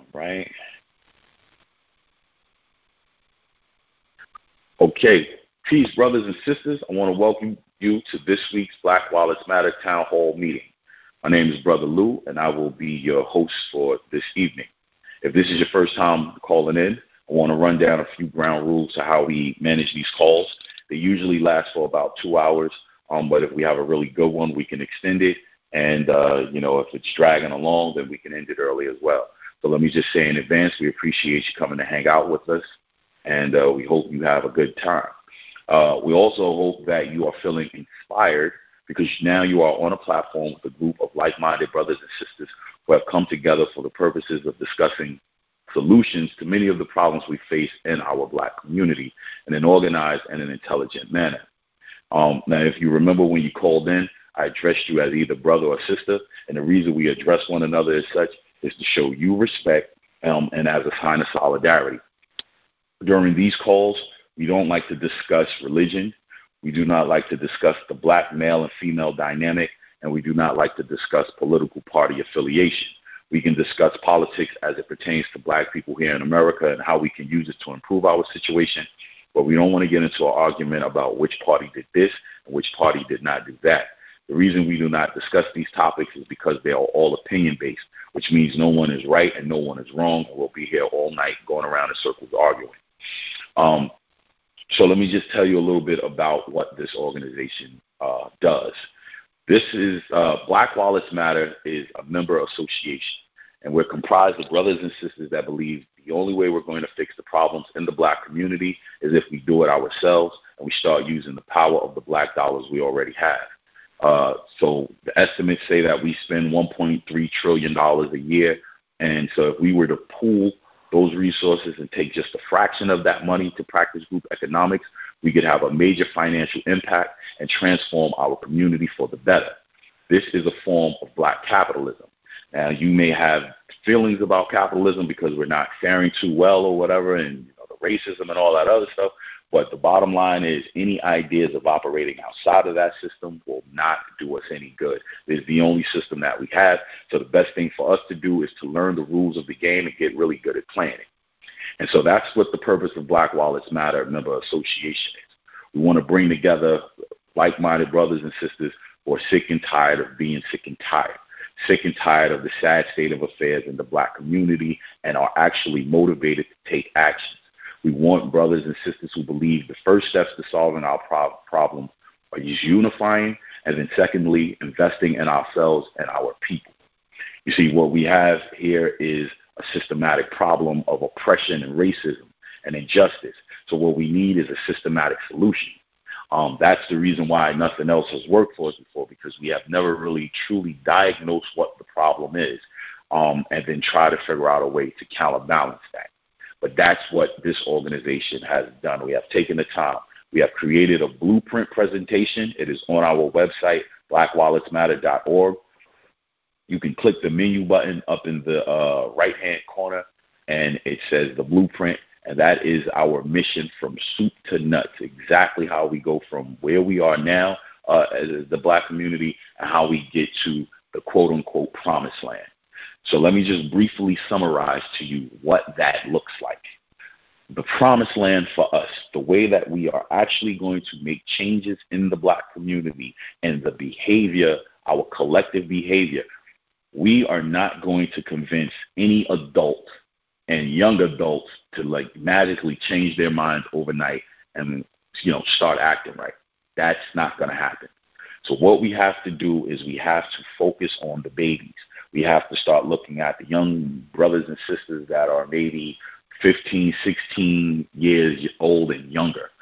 right? Okay. Peace, brothers and sisters. I want to welcome you to this week's Black Wallets Matter Town Hall meeting. My name is Brother Lou, and I will be your host for this evening. If this is your first time calling in, I want to run down a few ground rules to how we manage these calls. They usually last for about 2 hours, but if we have a really good one, we can extend it. And, if it's dragging along, then we can end it early as well. So let me just say in advance, we appreciate you coming to hang out with us, and we hope you have a good time. We also hope that you are feeling inspired because now you are on a platform with a group of like-minded brothers and sisters who have come together for the purposes of discussing solutions to many of the problems we face in our Black community in an organized and an intelligent manner. Now, if you remember when you called in, I addressed you as either brother or sister, and the reason we address one another as such is to show you respect and as a sign of solidarity. During these calls, we don't like to discuss religion. We do not like to discuss the Black male and female dynamic, and we do not like to discuss political party affiliation. We can discuss politics as it pertains to Black people here in America and how we can use it to improve our situation, but we don't want to get into an argument about which party did this and which party did not do that. The reason we do not discuss these topics is because they are all opinion-based, which means no one is right and no one is wrong, and we'll be here all night going around in circles arguing. So let me just tell you a little bit about what this organization does. This is Black Wallets Matter is a member association, and we're comprised of brothers and sisters that believe the only way we're going to fix the problems in the Black community is if we do it ourselves and we start using the power of the Black dollars we already have. So the estimates say that we spend $1.3 trillion a year, and so if we were to pool those resources and take just a fraction of that money to practice group economics, we could have a major financial impact and transform our community for the better. This is a form of Black capitalism. Now, you may have feelings about capitalism because we're not faring too well or whatever, and the racism and all that other stuff, but the bottom line is any ideas of operating outside of that system will not do us any good. It's the only system that we have, so the best thing for us to do is to learn the rules of the game and get really good at playing it. And so that's what the purpose of Black Wallets Matter Member Association is. We want to bring together like-minded brothers and sisters who are sick and tired of being sick and tired of the sad state of affairs in the Black community, and are actually motivated to take action. We want brothers and sisters who believe the first steps to solving our problem are just unifying, and then secondly, investing in ourselves and our people. You see, what we have here is a systematic problem of oppression and racism and injustice. So what we need is a systematic solution. That's the reason why nothing else has worked for us before, because we have never really truly diagnosed what the problem is, and then try to figure out a way to counterbalance that. But that's what this organization has done. We have taken the time. We have created a blueprint presentation. It is on our website, blackwalletsmatter.org. You can click the menu button up in the right-hand corner, and it says the blueprint, and that is our mission from soup to nuts, exactly how we go from where we are now as the Black community and how we get to the quote-unquote promised land. So let me just briefly summarize to you what that looks like. The promised land for us, the way that we are actually going to make changes in the Black community and the behavior, our collective behavior. We are not going to convince any adult and young adults to magically change their minds overnight and start acting right. That's not going to happen. So what we have to do is we have to focus on the babies. We have to start looking at the young brothers and sisters that are maybe 15, 16 years old and younger.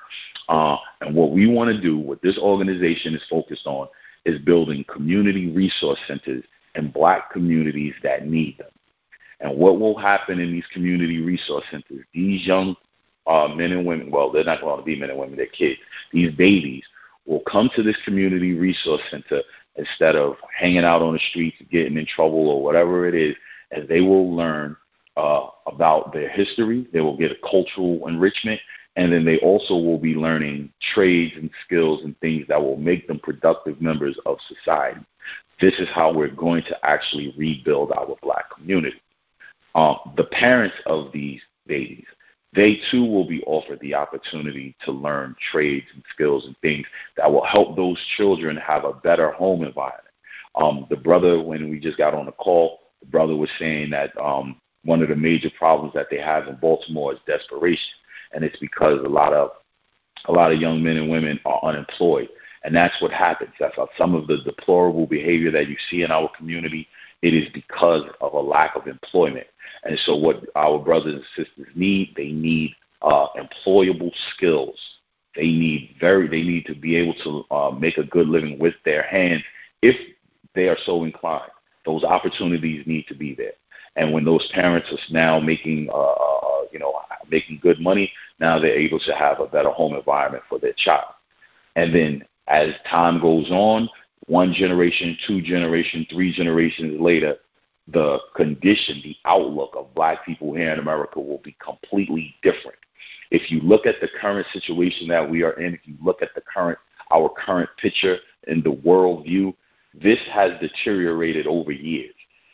And what we want to do, what this organization is focused on, is building community resource centers in Black communities that need them. And what will happen in these community resource centers, these young men and women, well, they're not going to be men and women, they're kids, these babies will come to this community resource center instead of hanging out on the streets, getting in trouble or whatever it is, and they will learn about their history. They will get a cultural enrichment, and then they also will be learning trades and skills and things that will make them productive members of society. This is how we're going to actually rebuild our Black community. the parents of these babies, they too will be offered the opportunity to learn trades and skills and things that will help those children have a better home environment. The brother, when we just got on the call, the brother was saying that one of the major problems that they have in Baltimore is desperation, and it's because a lot of young men and women are unemployed, and that's what happens. That's some of the deplorable behavior that you see in our community. It is because of a lack of employment. And so what our brothers and sisters need, they need employable skills. They need to be able to make a good living with their hands if they are so inclined. Those opportunities need to be there. And when those parents are now making making good money, now they're able to have a better home environment for their child. And then as time goes on, one generation, two generations, three generations later, the condition, the outlook of black people here in America will be completely different. If you look at the current situation that we are in, if you look at our current picture in the world view, this has deteriorated over years.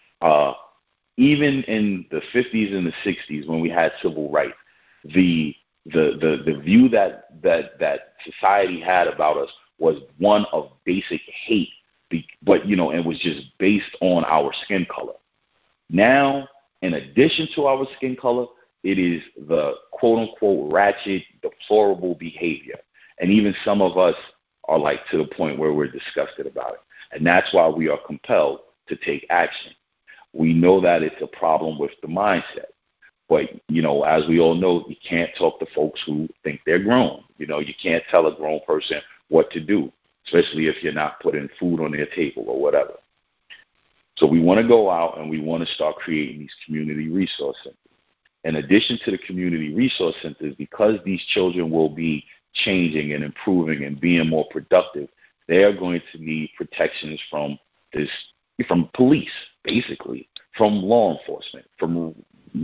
Even in the 50s and the 60s, when we had civil rights, the view that society had about us was one of basic hate, but it was just based on our skin color. Now, in addition to our skin color, it is the quote-unquote ratchet, deplorable behavior. And even some of us are to the point where we're disgusted about it. And that's why we are compelled to take action. We know that it's a problem with the mindset. But, as we all know, you can't talk to folks who think they're grown. You can't tell a grown person what to do, especially if you're not putting food on their table or whatever. So we want to go out and we want to start creating these community resource centers. In addition to the community resource centers, because these children will be changing and improving and being more productive, they are going to need protections from police, basically, from law enforcement, from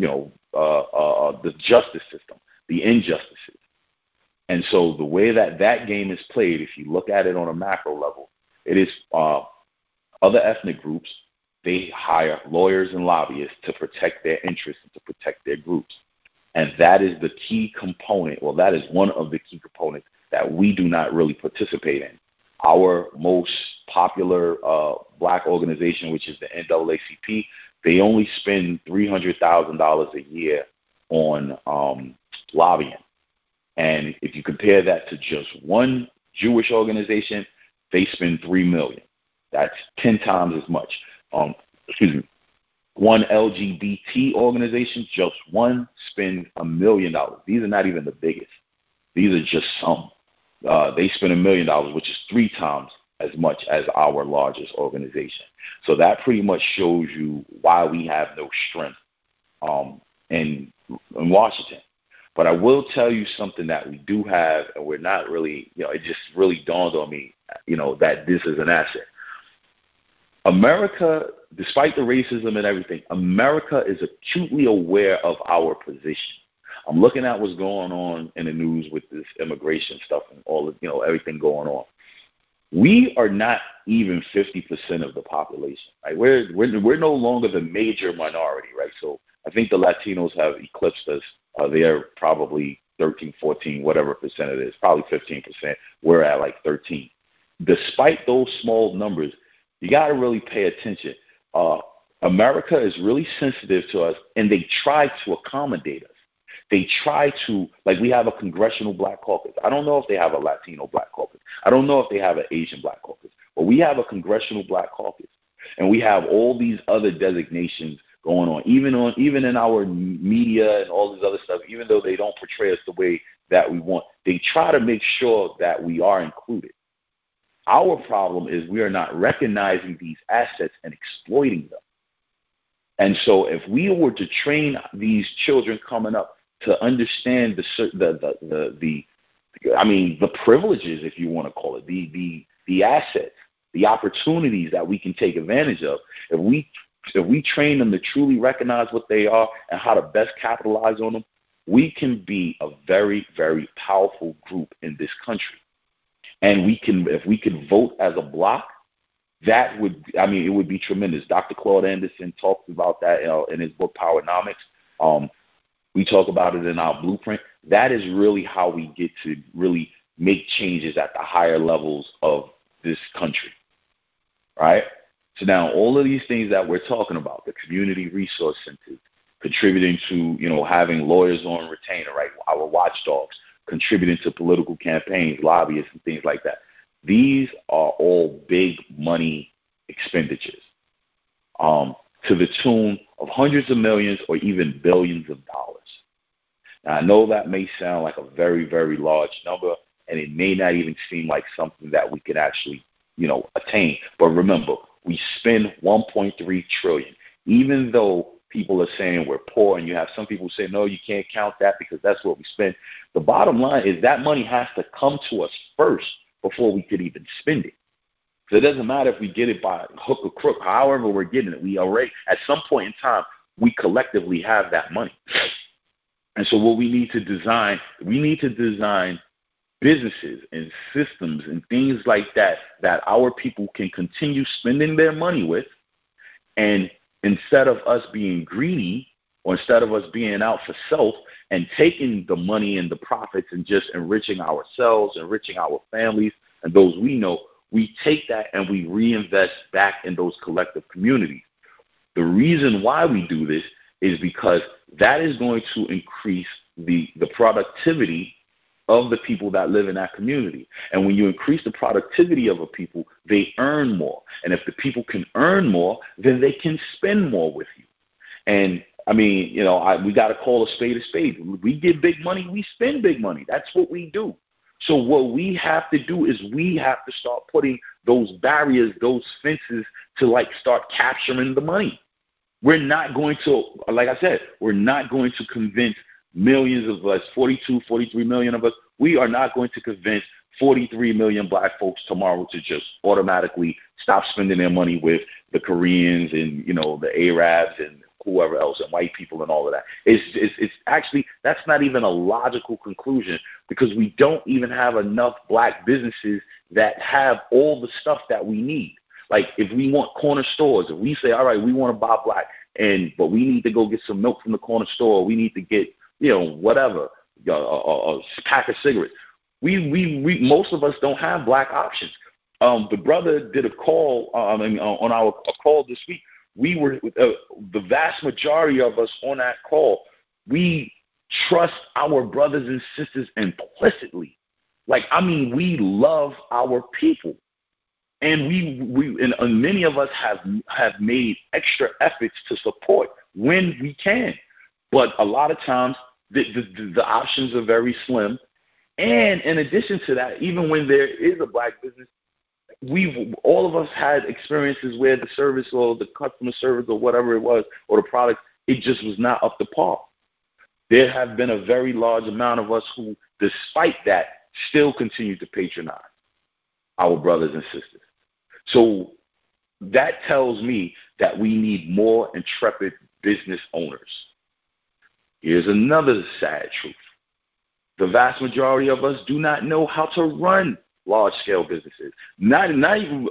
the justice system, the injustices. And so the way that game is played, if you look at it on a macro level, it is other ethnic groups, they hire lawyers and lobbyists to protect their interests and to protect their groups. And that is the key component, well, that is one of the key components that we do not really participate in. Our most popular black organization, which is the NAACP, they only spend $300,000 a year on lobbying. And if you compare that to just one Jewish organization, they spend $3 million. That's 10 times as much. One LGBT organization, just one, spend $1 million. These are not even the biggest. These are just some. They spend $1 million, which is 3 times as much as our largest organization. So that pretty much shows you why we have no strength in Washington. But I will tell you something that we do have, and we're not really, it just really dawned on me, that this is an asset. America, despite the racism and everything, America is acutely aware of our position. I'm looking at what's going on in the news with this immigration stuff and all of, everything going on. We are not even 50% of the population. Right? We're no longer the major minority, right? So I think the Latinos have eclipsed us. They're probably 13, 14, whatever percent it is, probably 15%. We're at 13. Despite those small numbers, you got to really pay attention. America is really sensitive to us, and they try to accommodate us. They try to, we have a congressional black caucus. I don't know if they have a Latino black caucus. I don't know if they have an Asian black caucus. But we have a congressional black caucus. And we have all these other designations going on, even in our media and all this other stuff, even though they don't portray us the way that we want. They try to make sure that we are included. Our problem is we are not recognizing these assets and exploiting them. And so if we were to train these children coming up to understand the privileges, if you want to call it, the assets, the opportunities that we can take advantage of, if we train them to truly recognize what they are and how to best capitalize on them, we can be a very, very powerful group in this country. And if we can vote as a block, That would, I mean, it would be tremendous. Dr. Claude Anderson talks about that in his book Powernomics. We talk about it in our blueprint. That is really how we get to really make changes at the higher levels of this country, right? So now all of these things that we're talking about, the community resource centers, contributing to, having lawyers on retainer, right, our watchdogs, contributing to political campaigns, lobbyists, and things like that. These are all big money expenditures to the tune of hundreds of millions or even billions of dollars. Now, I know that may sound like a very, very large number, and it may not even seem like something that we can actually, attain. But remember, we spend 1.3 trillion. Even though people are saying we're poor, and you have some people say, no, you can't count that because that's what we spend. The bottom line is that money has to come to us first before we could even spend it. So it doesn't matter if we get it by hook or crook, however we're getting it. We already, at some point in time, we collectively have that money. And so what we need to design businesses and systems and things like that our people can continue spending their money with. And instead of us being greedy, or instead of us being out for self and taking the money and the profits and just enriching ourselves, enriching our families and those we know, we take that and we reinvest back in those collective communities. The reason why we do this is because that is going to increase the productivity of the people that live in that community. And when you increase the productivity of a people, they earn more. And if the people can earn more, then they can spend more with you. And I mean, we got to call a spade a spade. We get big money, we spend big money. That's what we do. So what we have to do is we have to start putting those barriers, those fences to start capturing the money. We're not going to, like I said, we're not going to convince millions of us, 42, 43 million of us. We are not going to convince 43 million black folks tomorrow to just automatically stop spending their money with the Koreans and, the Arabs and whoever else and white people and all of that. It's actually, that's not even a logical conclusion because we don't even have enough black businesses that have all the stuff that we need. Like if we want corner stores, if we say, all right, we want to buy black, but we need to go get some milk from the corner store, we need to get, whatever, a pack of cigarettes. We most of us don't have black options. The brother did a call on our call this week. We were the vast majority of us on that call. We trust our brothers and sisters implicitly. We love our people. And and many of us have made extra efforts to support when we can. But a lot of times the options are very slim. And in addition to that, even when there is a black business, all of us had experiences where the service or the customer service or whatever it was or the product, it just was not up to par. There have been a very large amount of us who, despite that, still continue to patronize our brothers and sisters. So that tells me that we need more intrepid business owners. Here's another sad truth. The vast majority of us do not know how to run large-scale businesses, not even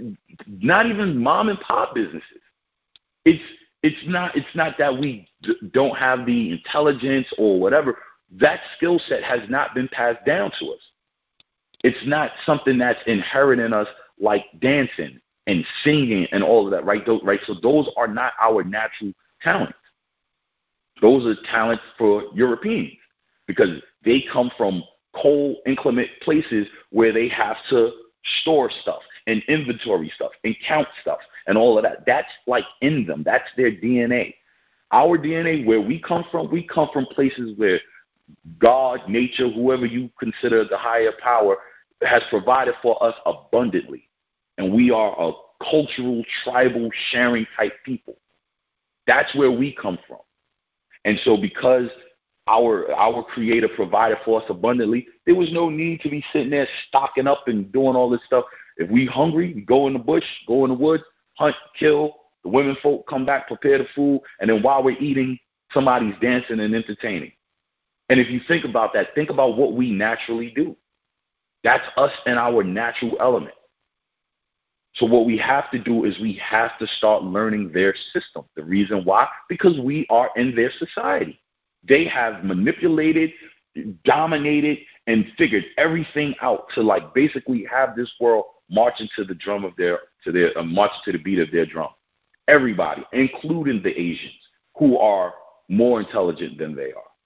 mom and pop businesses. It's not that we don't have the intelligence or whatever. That skill set has not been passed down to us. It's not something that's inherent in us like dancing and singing and all of that, right? So those are not our natural talents. Those are talents for Europeans because they come from cold, inclement places where they have to store stuff and inventory stuff and count stuff and all of that. That's in them. That's their DNA. Our DNA, where we come from places where God, nature, whoever you consider the higher power, has provided for us abundantly. And we are a cultural, tribal, sharing type people. That's where we come from. And so because our Creator provided for us abundantly, there was no need to be sitting there stocking up and doing all this stuff. If we hungry, we go in the bush, go in the woods, hunt, kill, the women folk come back, prepare the food, and then while we're eating, somebody's dancing and entertaining. And if you think about that, think about what we naturally do. That's us in our natural element. So what we have to do is we have to start learning their system. The reason why? Because we are in their society. They have manipulated, dominated, and figured everything out to like basically have this world marching to the drum of march to the beat of their drum. Everybody, including the Asians, who are more intelligent than they are,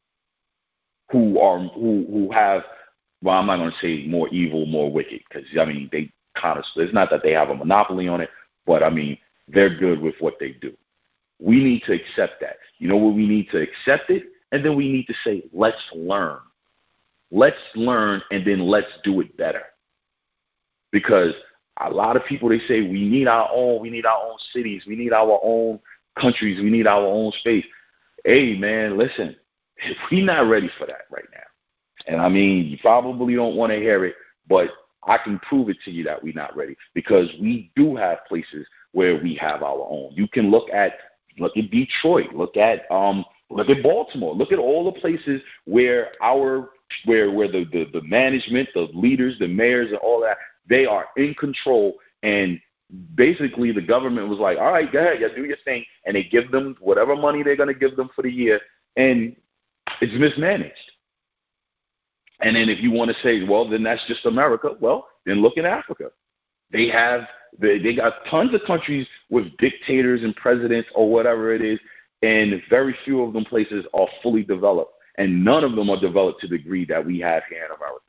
who have, well, I'm not going to say more evil, more wicked, because I mean they kind of. It's not that they have a monopoly on it, but I mean they're good with what they do. We need to accept that. You know what? We need to accept it, and then we need to say, let's learn. Let's learn, and then let's do it better. Because a lot of people, they say we need our own cities, we need our own countries, we need our own space. Hey, man, listen, we're not ready for that right now. And I mean, you probably don't want to hear it, but I can prove it to you that we're not ready, because we do have places where we have our own. You can look at Detroit, look at Baltimore, look at all the places where where the management, the leaders, the mayors, and all that, they are in control, and basically the government was like, all right, go ahead, you do your thing, and they give them whatever money they're going to give them for the year, and it's mismanaged. And then if you want to say, well, then that's just America, well, then look at Africa. They got tons of countries with dictators and presidents or whatever it is, and very few of them places are fully developed, and none of them are developed to the degree that we have here in America.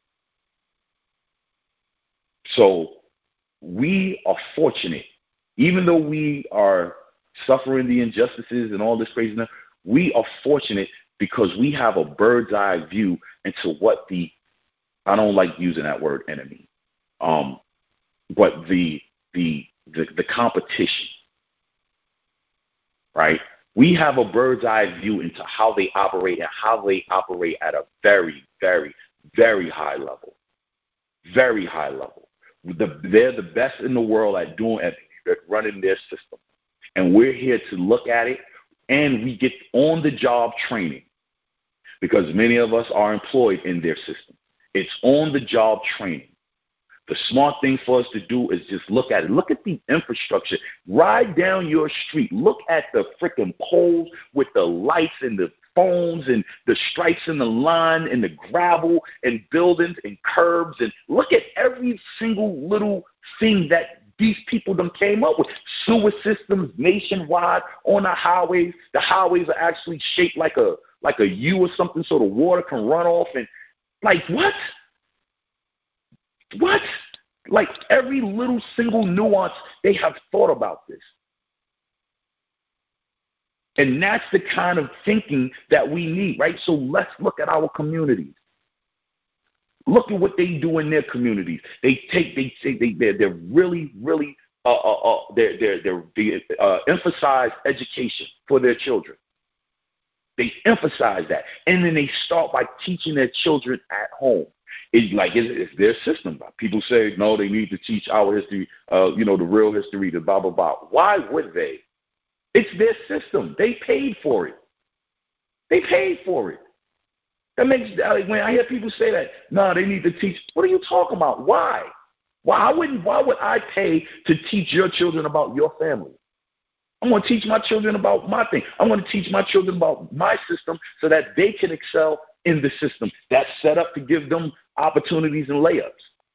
So we are fortunate, even though we are suffering the injustices and all this craziness, we are fortunate because we have a bird's eye view into what I don't like using that word enemy, but the competition, right? We have a bird's eye view into how they operate, and how they operate at a very, very, very high level. Very high level. They're the best in the world at running their system. And we're here to look at it, and we get on-the-job training, because many of us are employed in their system. It's on-the-job training. The smart thing for us to do is just look at it. Look at the infrastructure. Ride down your street. Look at the freaking poles with the lights and the phones and the stripes in the line and the gravel and buildings and curbs, and look at every single little thing that these people done came up with. Sewer systems nationwide on the highways. The highways are actually shaped like a U or something, so the water can run off. And like, what? Like every little single nuance, they have thought about this. And that's the kind of thinking that we need, right? So let's look at our communities. Look at what they do in their communities. They're really, really, they emphasize education for their children. They emphasize that. And then they start by teaching their children at home. It's their system. People say, no, they need to teach our history, the real history, the blah, blah, blah. Why would they? It's their system. They paid for it. That makes, when I hear people say that, no, they need to teach. What are you talking about? Why? Why would I pay to teach your children about your family? I'm going to teach my children about my thing. I'm going to teach my children about my system so that they can excel in the system that's set up to give them opportunities and layups.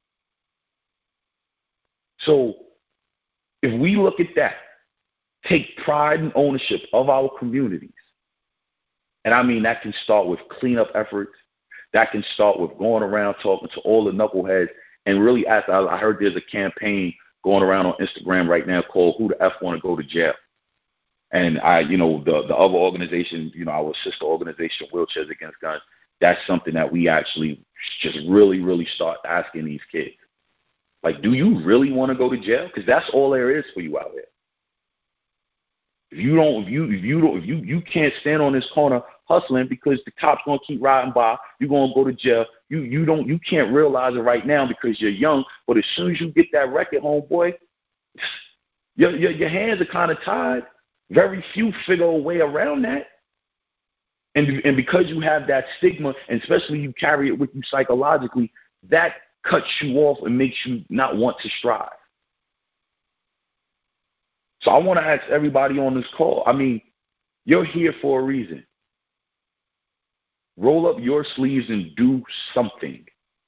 So if we look at that, take pride and ownership of our communities. And I mean, that can start with cleanup efforts. That can start with going around talking to all the knuckleheads and really ask. I heard there's a campaign going around on Instagram right now called Who the F Want to Go to Jail? And the other organization, our sister organization, Wheelchairs Against Guns, that's something that we actually just really, really start asking these kids. Like, do you really want to go to jail? Because that's all there is for you out there. If you can't stand on this corner hustling because the cops gonna keep riding by, you're gonna go to jail. You can't realize it right now because you're young, but as soon as you get that record, homeboy, your hands are kind of tied. Very few figure a way around that. And because you have that stigma, and especially you carry it with you psychologically, that cuts you off and makes you not want to strive. So I want to ask everybody on this call. I mean, you're here for a reason. Roll up your sleeves and do something.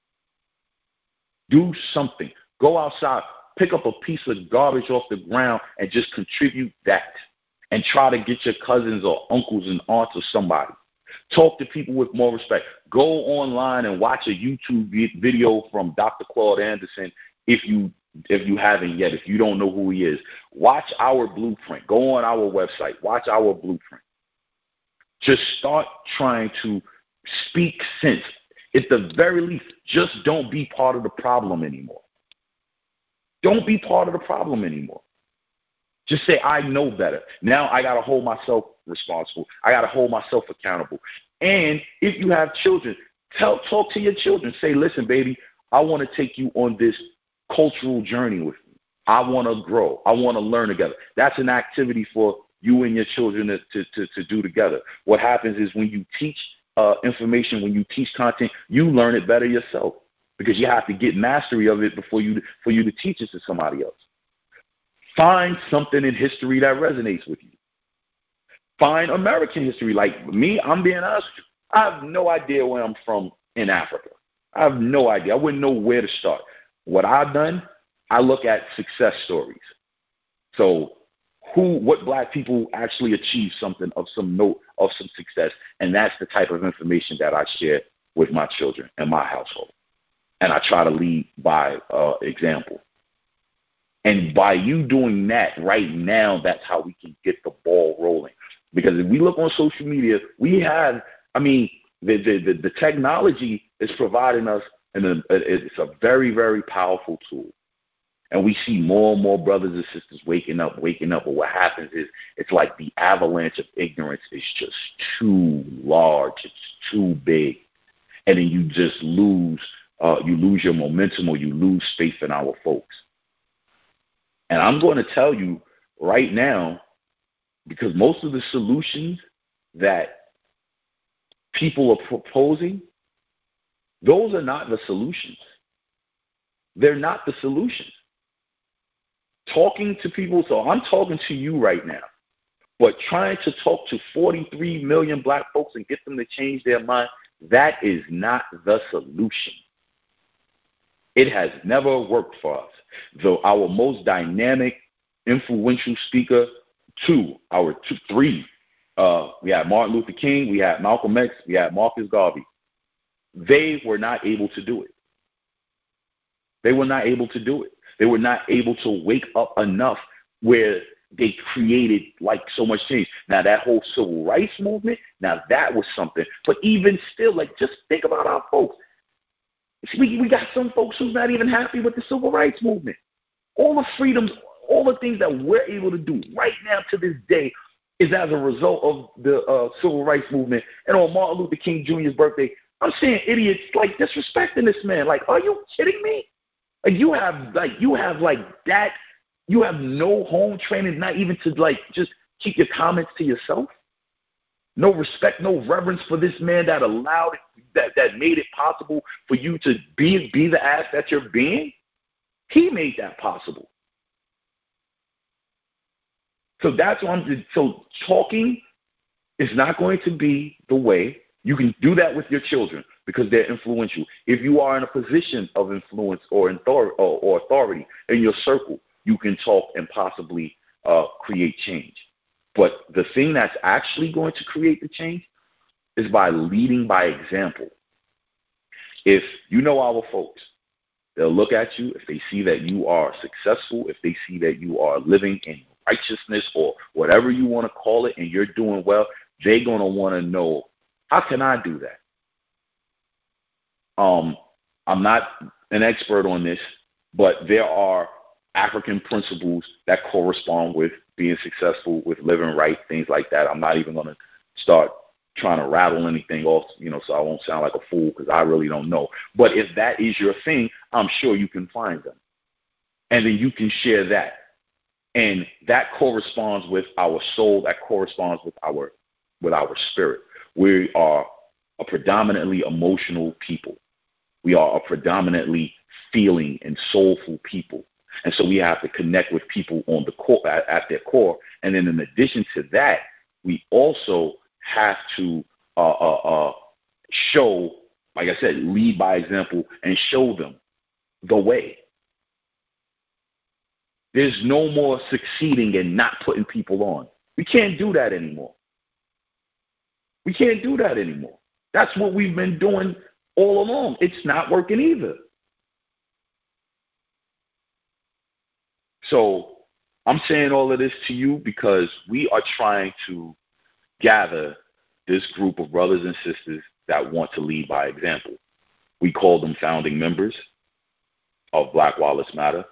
Do something. Go outside, pick up a piece of garbage off the ground and just contribute that. And try to get your cousins or uncles and aunts or somebody. Talk to people with more respect. Go online and watch a YouTube video from Dr. Claude Anderson if you haven't yet, if you don't know who he is. Watch our blueprint. Go on our website. Watch our blueprint. Just start trying to speak sense. At the very least, just don't be part of the problem anymore. Don't be part of the problem anymore. Just say, I know better. Now I got to hold myself responsible. I got to hold myself accountable. And if you have children, talk to your children. Say, listen, baby, I want to take you on this cultural journey with me. I want to grow. I want to learn together. That's an activity for you and your children to do together. What happens is when you teach information, when you teach content, you learn it better yourself because you have to get mastery of it for you to teach it to somebody else. Find something in history that resonates with you. Find American history. Like me, I'm being honest with you. I have no idea where I'm from in Africa. I have no idea. I wouldn't know where to start. What I've done, I look at success stories. So what black people actually achieved something of some note, of some success, and that's the type of information that I share with my children and my household. And I try to lead by example. And by you doing that right now, that's how we can get the ball rolling. Because if we look on social media, we have, the technology is providing us, it's a very, very powerful tool. And we see more and more brothers and sisters waking up. But what happens is it's like the avalanche of ignorance is just too large. It's too big. And then you just lose your momentum or you lose faith in our folks. And I'm going to tell you right now, because most of the solutions that people are proposing, those are not the solutions. They're not the solutions. Talking to people, so I'm talking to you right now, but trying to talk to 43 million black folks and get them to change their mind, that is not the solution. It has never worked for us. Though our most dynamic, influential speaker, three, we had Martin Luther King, we had Malcolm X, we had Marcus Garvey. They were not able to do it. They were not able to do it. They were not able to wake up enough where they created like so much change. Now that whole civil rights movement, now that was something. But even still, like just think about our folks. We got some folks who's not even happy with the civil rights movement. All the freedoms, all the things that we're able to do right now to this day is as a result of the civil rights movement. And on Martin Luther King Jr.'s birthday, I'm seeing idiots like disrespecting this man. Like, are you kidding me? You have no home training, not even to like just keep your comments to yourself. No respect, no reverence for this man that allowed it, that made it possible for you to be the ass that you're being. He made that possible. So that's what so talking is not going to be the way. You can do that with your children because they're influential. If you are in a position of influence or authority in your circle, you can talk and possibly create change. But the thing that's actually going to create the change is by leading by example. If you know our folks, they'll look at you. If they see that you are successful, if they see that you are living in righteousness or whatever you want to call it and you're doing well, they're going to want to know, how can I do that? I'm not an expert on this, but there are African principles that correspond with being successful, with living right, things like that. I'm not even going to start trying to rattle anything off, so I won't sound like a fool because I really don't know. But if that is your thing, I'm sure you can find them. And then you can share that. And that corresponds with our soul, that corresponds with our spirit. We are a predominantly emotional people. We are a predominantly feeling and soulful people. And so we have to connect with people on the core, at their core. And then in addition to that, we also have to show, like I said, lead by example and show them the way. There's no more succeeding and not putting people on. We can't do that anymore. We can't do that anymore. That's what we've been doing all along. It's not working either. So I'm saying all of this to you because we are trying to gather this group of brothers and sisters that want to lead by example. We call them founding members of Black Wallets Matter.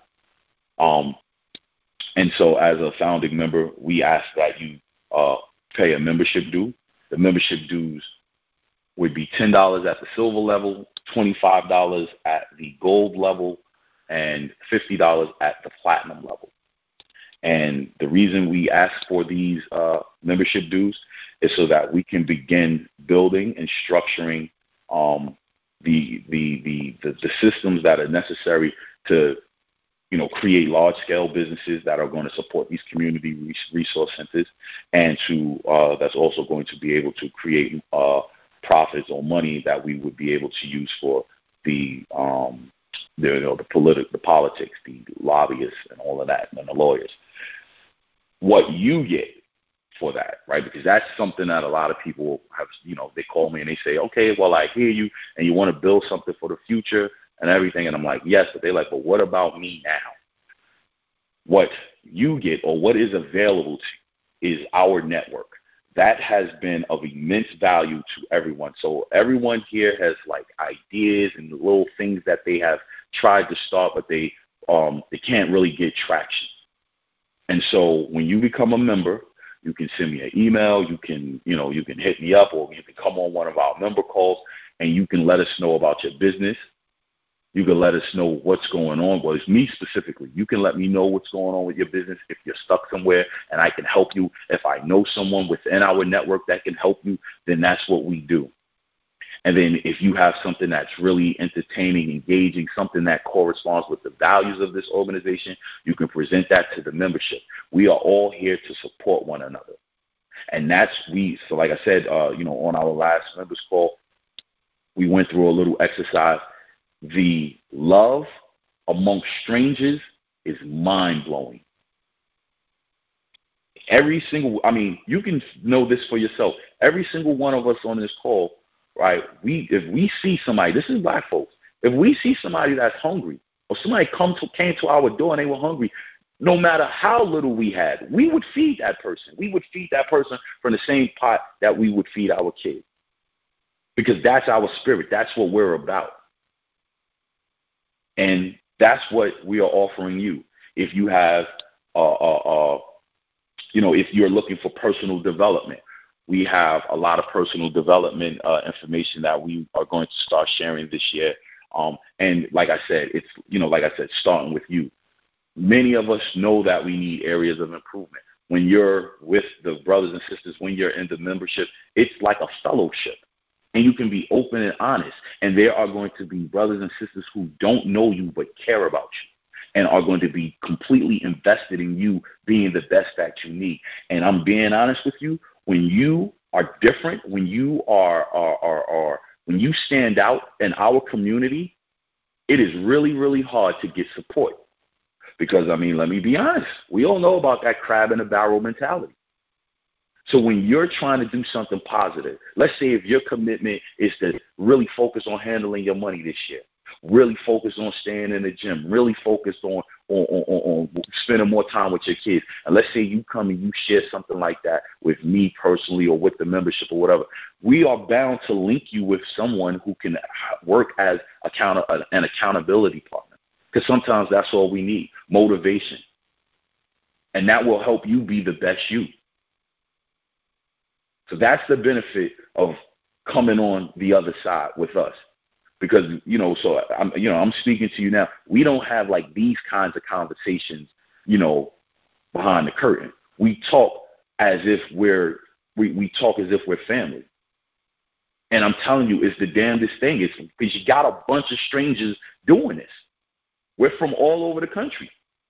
And so as a founding member, we ask that you pay a membership due. The membership dues would be $10 at the silver level, $25 at the gold level, and $50 at the platinum level. And the reason we ask for these membership dues is so that we can begin building and structuring the systems that are necessary to, create large-scale businesses that are going to support these community resource centers, and to that's also going to be able to create profits or money that we would be able to use for the politics, the lobbyists, and all of that, and the lawyers. What you get for that, right? Because that's something that a lot of people have, they call me and they say, okay, well, I hear you, and you want to build something for the future and everything. And I'm like, yes, but they're like, but what about me now? What you get, or what is available to you, is our network. That has been of immense value to everyone. So everyone here has like ideas and little things that they have tried to start, but they can't really get traction. And so when you become a member, you can send me an email, you can hit me up, or you can come on one of our member calls and you can let us know about your business. You can let us know what's going on. Well, it's me specifically. You can let me know what's going on with your business. If you're stuck somewhere and I can help you, if I know someone within our network that can help you, then that's what we do. And then if you have something that's really entertaining, engaging, something that corresponds with the values of this organization, you can present that to the membership. We are all here to support one another. And so like I said, on our last members call, we went through a little exercise. The love amongst strangers is mind-blowing. You can know this for yourself. Every single one of us on this call, right, if we see somebody, this is black folks, if we see somebody that's hungry, or somebody came to our door and they were hungry, no matter how little we had, we would feed that person. We would feed that person from the same pot that we would feed our kids. Because that's our spirit. That's what we're about. And that's what we are offering you. If you have, if you're looking for personal development, we have a lot of personal development information that we are going to start sharing this year. And like I said, starting with you. Many of us know that we need areas of improvement. When you're with the brothers and sisters, when you're in the membership, it's like a fellowship. And you can be open and honest. And there are going to be brothers and sisters who don't know you but care about you and are going to be completely invested in you being the best that you need. And I'm being honest with you, when you are different, when you when you stand out in our community, it is really, really hard to get support. Because, let me be honest, we all know about that crab in a barrel mentality. So when you're trying to do something positive, let's say if your commitment is to really focus on handling your money this year, really focus on staying in the gym, really focus on spending more time with your kids, and let's say you come and you share something like that with me personally or with the membership or whatever, we are bound to link you with someone who can work as an accountability partner. Because sometimes that's all we need, motivation. And that will help you be the best you. So that's the benefit of coming on the other side with us. Because, I'm speaking to you now. We don't have like these kinds of conversations, behind the curtain. We talk as if we talk as if we're family. And I'm telling you, it's the damnedest thing. It's because you got a bunch of strangers doing this. We're from all over the country.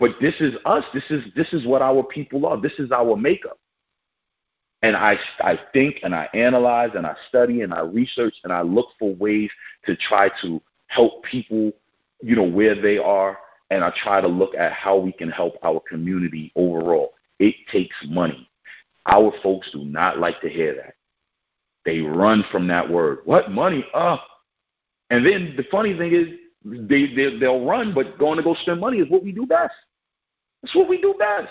But this is us. This is what our people are. This is our makeup. And I think and I analyze and I study and I research and I look for ways to try to help people, where they are. And I try to look at how we can help our community overall. It takes money. Our folks do not like to hear that. They run from that word. What money? And then the funny thing is they'll run, but going to go spend money is what we do best. That's what we do best.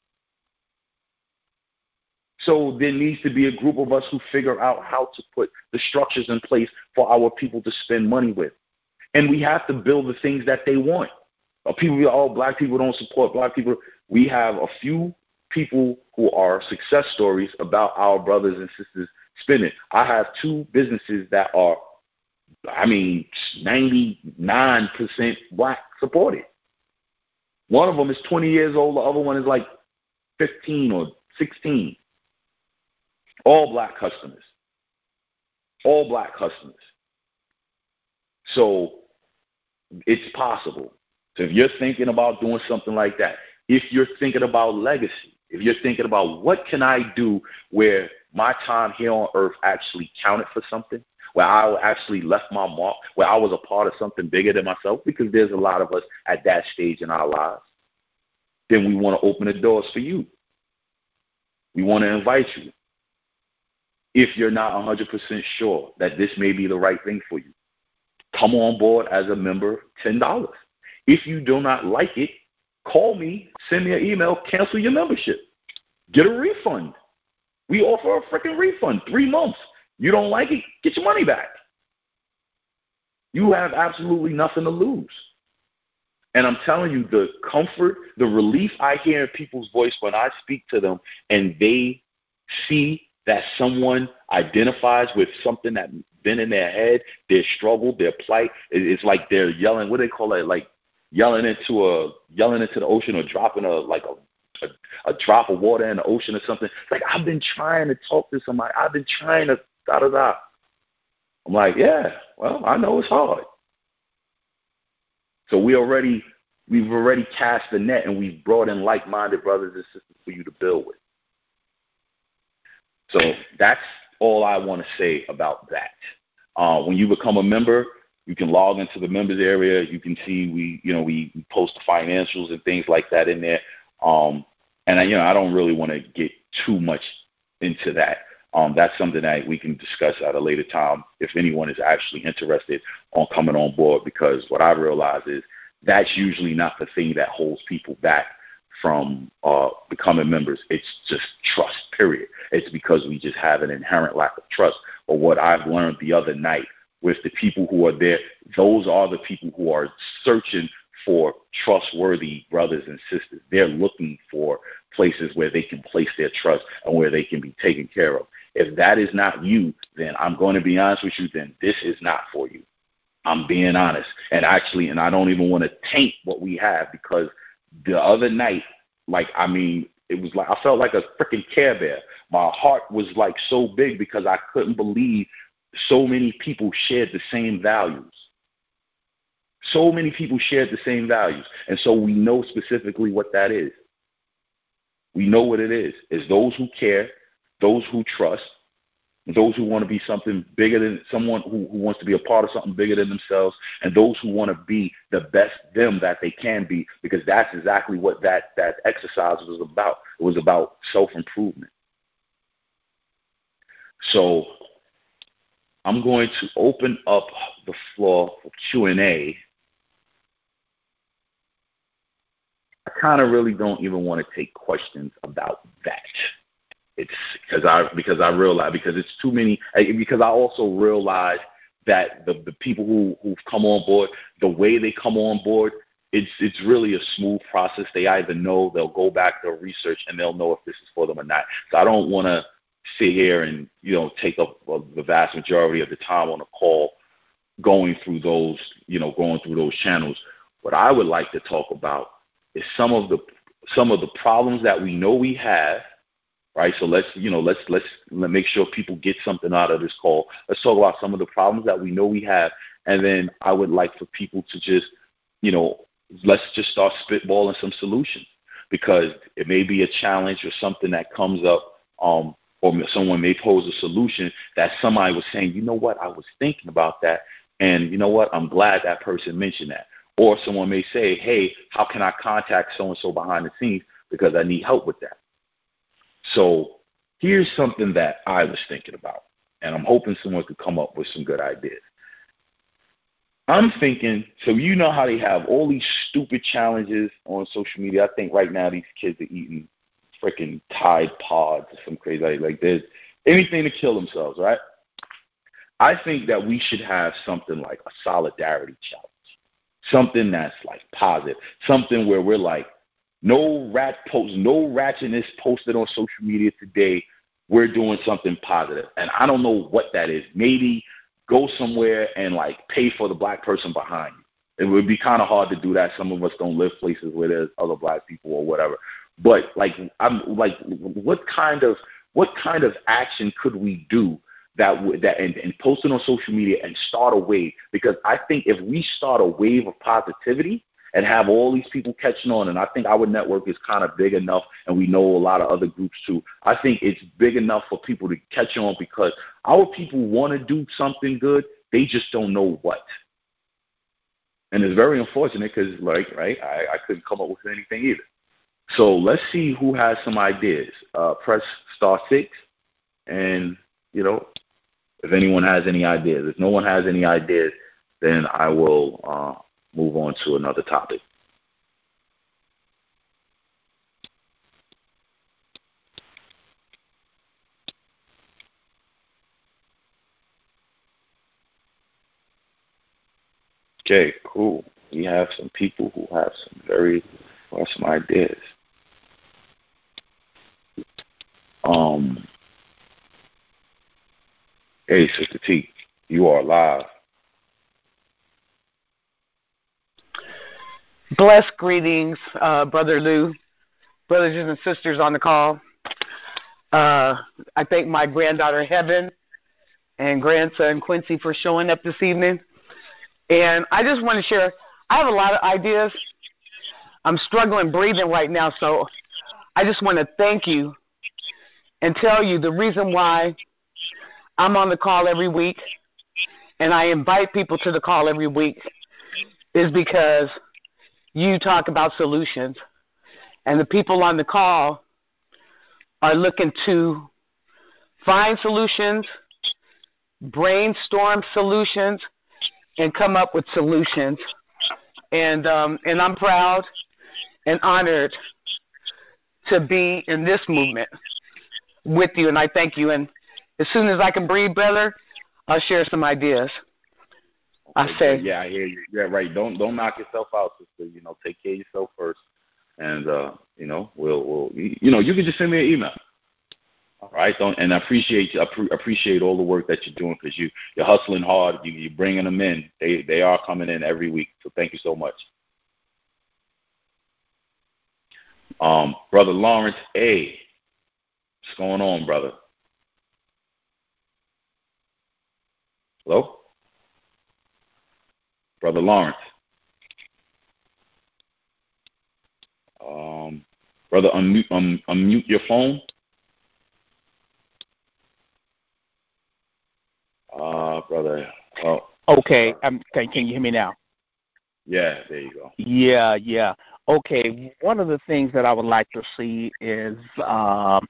So there needs to be a group of us who figure out how to put the structures in place for our people to spend money with. And we have to build the things that they want. Black people don't support black people. We have a few people who are success stories about our brothers and sisters spending. I have two businesses that are, 99% black supported. One of them is 20 years old. The other one is like 15 or 16. All black customers. All black customers. So it's possible. So if you're thinking about doing something like that, if you're thinking about legacy, if you're thinking about what can I do where my time here on earth actually counted for something, where I actually left my mark, where I was a part of something bigger than myself, because there's a lot of us at that stage in our lives, then we want to open the doors for you. We want to invite you. If you're not 100% sure that this may be the right thing for you, come on board as a member, $10. If you do not like it, call me, send me an email, cancel your membership. Get a refund. We offer a freaking refund, 3 months. You don't like it, get your money back. You have absolutely nothing to lose. And I'm telling you, the comfort, the relief I hear in people's voice when I speak to them and they see that someone identifies with something that's been in their head, their struggle, their plight, it's like they're yelling, what do they call it, like yelling into the ocean or dropping a drop of water in the ocean or something. It's like, I've been trying to talk to somebody. I've been trying to da-da-da. I'm like, yeah, well, I know it's hard. So we've already cast the net and we've brought in like-minded brothers and sisters for you to build with. So that's all I want to say about that. When you become a member, you can log into the members area. You can see we post the financials and things like that in there. And I don't really want to get too much into that. That's something that we can discuss at a later time if anyone is actually interested on coming on board, because what I realize is that's usually not the thing that holds people back from becoming members. It's just trust, period. It's because we just have an inherent lack of trust. But what I've learned the other night with the people who are there, those are the people who are searching for trustworthy brothers and sisters. They're looking for places where they can place their trust and where they can be taken care of. If that is not you, then I'm going to be honest with you, then this is not for you. I'm being honest. And I don't even want to taint what we have, because the other night, it was like I felt like a freaking Care Bear. My heart was like so big because I couldn't believe so many people shared the same values. So many people shared the same values. And so we know specifically what that is. We know what it is. It's those who care, those who trust, those who want to be something bigger than someone who wants to be a part of something bigger than themselves, and those who want to be the best them that they can be, because that's exactly what that exercise was about. It was about self-improvement. So I'm going to open up the floor for Q&A. I kind of really don't even want to take questions about that. It's because I realize, because it's too many, because I also realize that the people who've come on board, the way they come on board, it's really a smooth process. They either know, they'll go back, they'll research, and they'll know if this is for them or not. So I don't want to sit here and take up the vast majority of the time on a call going through those channels. What I would like to talk about is some of the problems that we know we have. Right, so let's make sure people get something out of this call. Let's talk about some of the problems that we know we have, and then I would like for people to just, let's just start spitballing some solutions, because it may be a challenge or something that comes up, or someone may pose a solution that somebody was saying, you know what, I was thinking about that, and you know what, I'm glad that person mentioned that. Or someone may say, hey, how can I contact so-and-so behind the scenes because I need help with that. So here's something that I was thinking about, and I'm hoping someone could come up with some good ideas. I'm thinking, so you know how they have all these stupid challenges on social media. I think right now these kids are eating freaking Tide Pods or some crazy, like there's anything to kill themselves, right? I think that we should have something like a solidarity challenge, something that's like positive, something where we're like, no ratchetness posted on social media today. We're doing something positive. And I don't know what that is. Maybe go somewhere and like pay for the black person behind you. It would be kind of hard to do that. Some of us don't live places where there's other black people or whatever. But like, I'm like, what kind of action could we do and post it on social media and start a wave? Because I think if we start a wave of positivity and have all these people catching on, and I think our network is kind of big enough, and we know a lot of other groups too. I think it's big enough for people to catch on, because our people want to do something good. They just don't know what. And it's very unfortunate because, like, right, I couldn't come up with anything either. So let's see who has some ideas. Press *6, and, you know, if anyone has any ideas. If no one has any ideas, then I will move on to another topic. Okay, cool. We have some people who have some ideas. Hey, Sister T, you are live. Blessed greetings, Brother Lou, brothers and sisters on the call. I thank my granddaughter Heaven and grandson Quincy for showing up this evening. And I just want to share, I have a lot of ideas. I'm struggling breathing right now, so I just want to thank you and tell you the reason why I'm on the call every week and I invite people to the call every week is because you talk about solutions, and the people on the call are looking to find solutions, brainstorm solutions, and come up with solutions. And I'm proud and honored to be in this movement with you, and I thank you. And as soon as I can breathe better, I'll share some ideas. Okay, yeah, I hear you. Yeah, right. Don't knock yourself out, sister. You know, take care of yourself first, and you know, we'll you can just send me an email. All right, and I appreciate all the work that you're doing, because you're hustling hard. You're bringing them in. They are coming in every week. So thank you so much. Brother Lawrence A, what's going on, brother? Hello? Brother Lawrence. Brother, unmute your phone. Brother. Oh. Okay. Can you hear me now? Yeah, there you go. Yeah. Okay. One of the things that I would like to see is a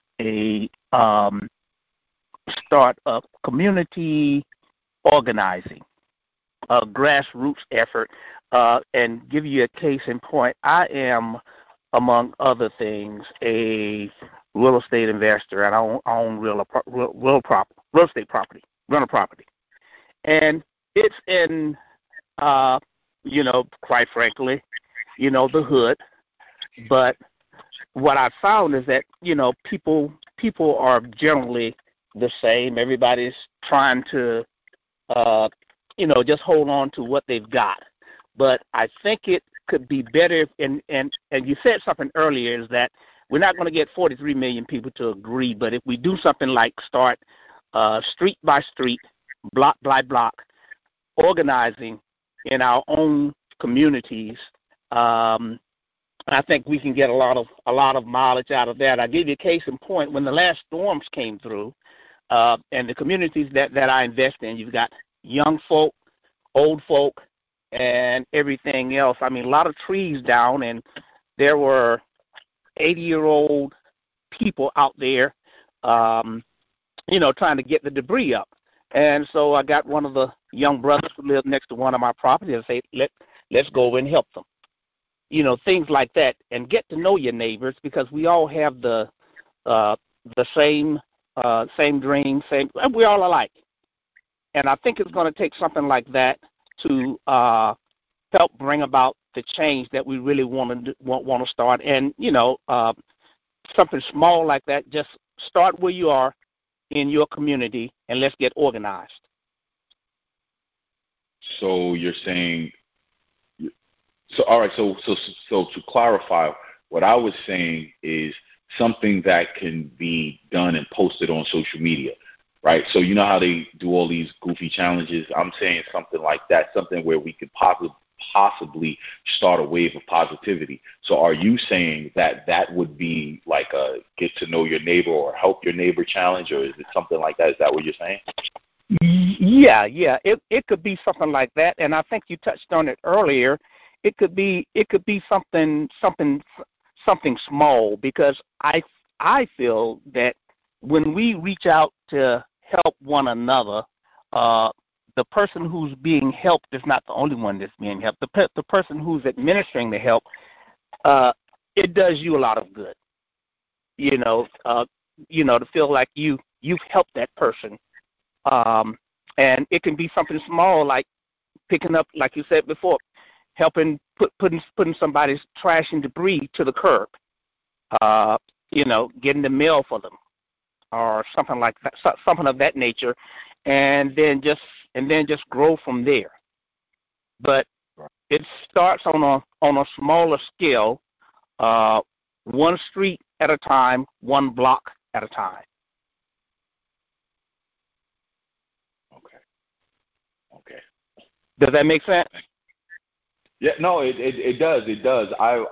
start of community organizing, a grassroots effort, and give you a case in point. I am, among other things, a real estate investor, and I own real estate property, rental property, and it's in, quite frankly, the hood. But what I found is that people are generally the same. Everybody's trying to just hold on to what they've got. But I think it could be better, and you said something earlier, is that we're not going to get 43 million people to agree, but if we do something like start street by street, block by block, organizing in our own communities I think we can get a lot of mileage out of that. I'll give you a case in point. When the last storms came through, and the communities that I invest in, you've got young folk, old folk, and everything else. I mean, a lot of trees down, and there were 80-year-old people out there, trying to get the debris up. And so I got one of the young brothers who live next to one of my properties and say, let's go over and help them. Things like that, and get to know your neighbors, because we all have the same dream, we're all alike. And I think it's going to take something like that to help bring about the change that we really want to start. And something small like that, just start where you are in your community, and let's get organized. So you're saying, so all right. So to clarify, what I was saying is something that can be done and posted on social media, right? So you know how they do all these goofy challenges? I'm saying something like that, something where we could possibly start a wave of positivity. So are you saying that would be like a get to know your neighbor or help your neighbor challenge, or is it something like that? Is that what you're saying? Yeah. It could be something like that, and I think you touched on it earlier. It could be something small, because I feel that when we reach out to help one another, the person who's being helped is not the only one that's being helped. The person who's administering the help, it does you a lot of good. To feel like you've helped that person, and it can be something small, like picking up, like you said before, helping putting somebody's trash and debris to the curb, getting the mail for them, or something like that, something of that nature, and then just grow from there. But it starts on a smaller scale, one street at a time, one block at a time. Okay. Does that make sense? Yeah, no, it does. It does.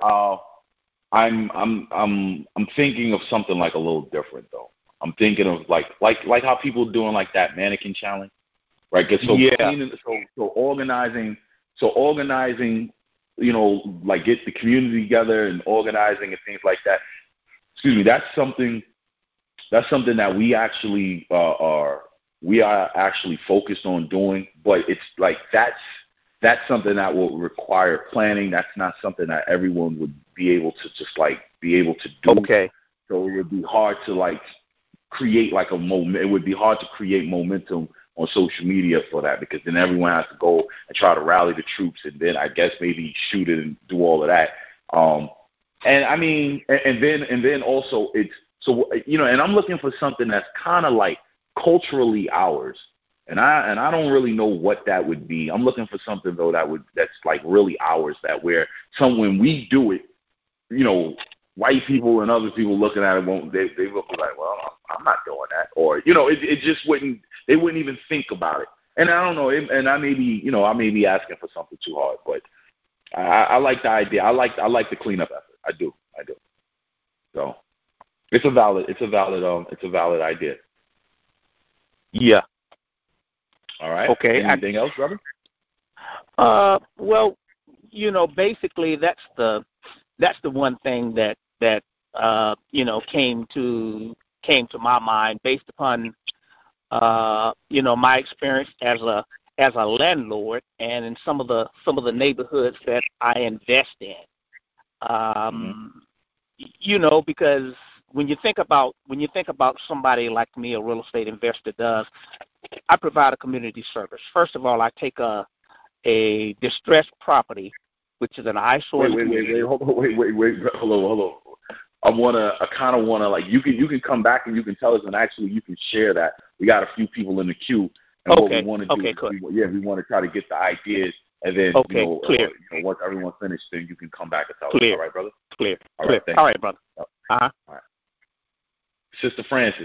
I'm thinking of something like a little different though. I'm thinking of like how people are doing like that mannequin challenge, right? Cleaning, so organizing, like get the community together and organizing and things like that. Excuse me. That's something that we actually are actually focused on doing, but it's like that's something that will require planning. That's not something that everyone would be able to just be able to do. Okay. So it would be hard to create a moment. It would be hard to create momentum on social media for that, because then everyone has to go and try to rally the troops, and then I guess maybe shoot it and do all of that. And I mean, and then also it's so and I'm looking for something that's kind of like culturally ours. And I don't really know what that would be. I'm looking for something though that's like really ours, that when we do it, white people and other people looking at it they look like, well, I'm not doing that, or it just they wouldn't even think about it. And I don't know, and I may be asking for something too hard, but I like the idea. I like the cleanup effort. I do. So it's a valid idea. Yeah. All right. Okay. Anything else, brother? Well, basically that's the one thing that came to my mind based upon my experience as a landlord and in some of the neighborhoods that I invest in. Because when you think about somebody like me, a real estate investor does, I provide a community service. First of all, I take a distressed property, which is an eyesore. Wait, hold on. I kind of wanna you can come back and you can tell us, and actually you can share that. We got a few people in the queue, and what we want to do, cool. we want to try to get the ideas, and then clear. Once everyone's finished, then you can come back and tell clear. us. All right, brother. Clear. All right, all right, brother. All right. Sister Francis.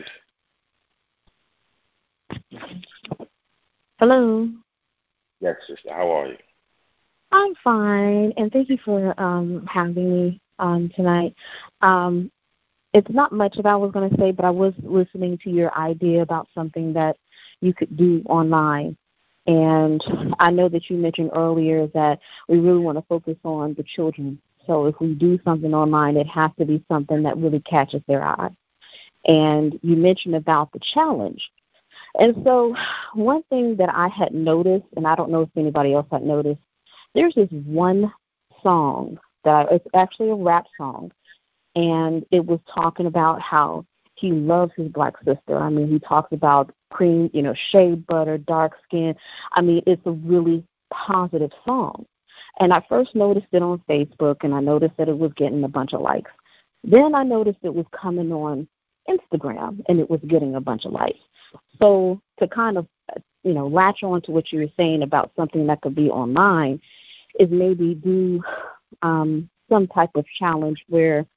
Hello. Yes, sister. How are you? I'm fine, and thank you for having me tonight. It's not much that I was going to say, but I was listening to your idea about something that you could do online. And I know that you mentioned earlier that we really want to focus on the children. So if we do something online, it has to be something that really catches their eye. And you mentioned about the challenge. And so one thing that I had noticed, and I don't know if anybody else had noticed, there's this one song it's actually a rap song, and it was talking about how he loves his black sister. I mean, he talks about cream, shea butter, dark skin. I mean, it's a really positive song. And I first noticed it on Facebook, and I noticed that it was getting a bunch of likes. Then I noticed it was coming on Instagram, and it was getting a bunch of likes. So to kind of, latch on to what you were saying about something that could be online is maybe do some type of challenge where,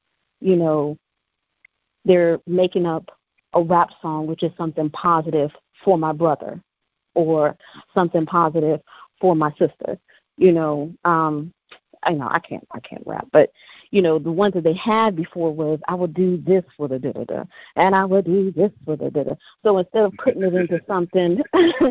they're making up a rap song, which is something positive for my brother or something positive for my sister. I know I can't rap, but the ones that they had before was I would do this for the da-da-da, and I would do this for the da-da. So instead of putting it into something,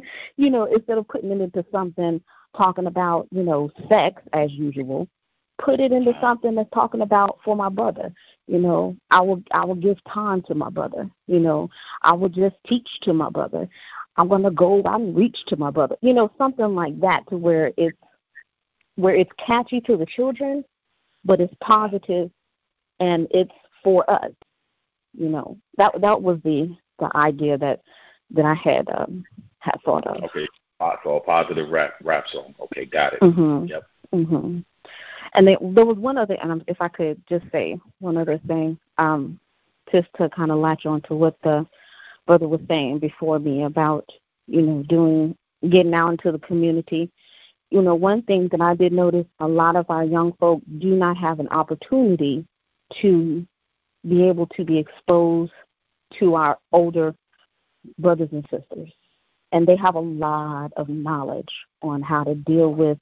talking about, sex as usual, put it into something that's talking about for my brother. I will give time to my brother. I will just teach to my brother. I'm going to go out and reach to my brother. Something like that, to where it's catchy to the children, but it's positive and it's for us. That was the idea that I had thought of. Okay, so a positive rap song. Okay, got it. Mm-hmm. Yep. Mm-hmm. And there was one other, and if I could just say one other thing, just to kind of latch on to what the brother was saying before me about, getting out into the community. One thing that I did notice, a lot of our young folk do not have an opportunity to be able to be exposed to our older brothers and sisters. And they have a lot of knowledge on how to deal with,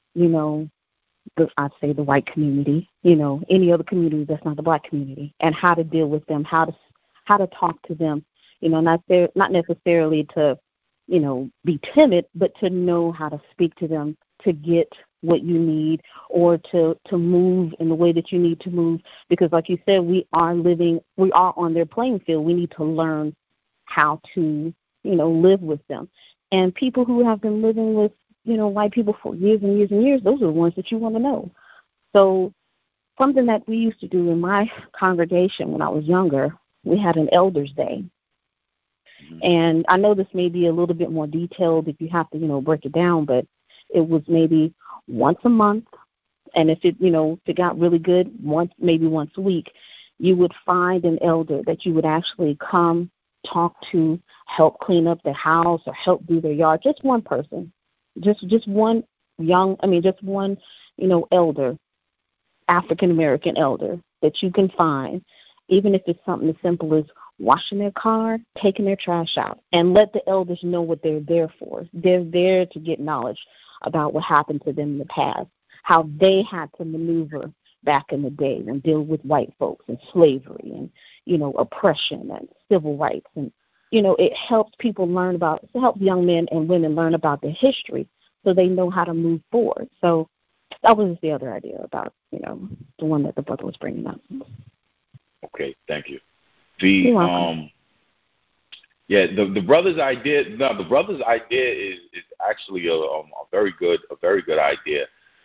I'd say the white community, any other community that's not the black community, and how to deal with them, how to talk to them, not necessarily to, be timid, but to know how to speak to them to get what you need, or to move in the way that you need to move. Because like you said, we are on their playing field. We need to learn how to, live with them. And people who have been living with, white people for years and years and years, those are the ones that you want to know. So something that we used to do in my congregation when I was younger, we had an Elders Day. And I know this may be a little bit more detailed if you have to, break it down, but it was maybe once a month. And if it got really good, maybe once a week, you would find an elder that you would actually come, talk to, help clean up their house or help do their yard. Just one person, just one elder, African American elder that you can find, even if it's something as simple as washing their car, taking their trash out, and let the elders know what they're there for. They're there to get knowledge about what happened to them in the past, how they had to maneuver back in the day and deal with white folks and slavery and, oppression and civil rights. And, it helps help young men and women learn about their history so they know how to move forward. So that was the other idea about, the one that the brother was bringing up. Okay, thank you. The brother's idea. No, the brother's idea is actually a very good idea.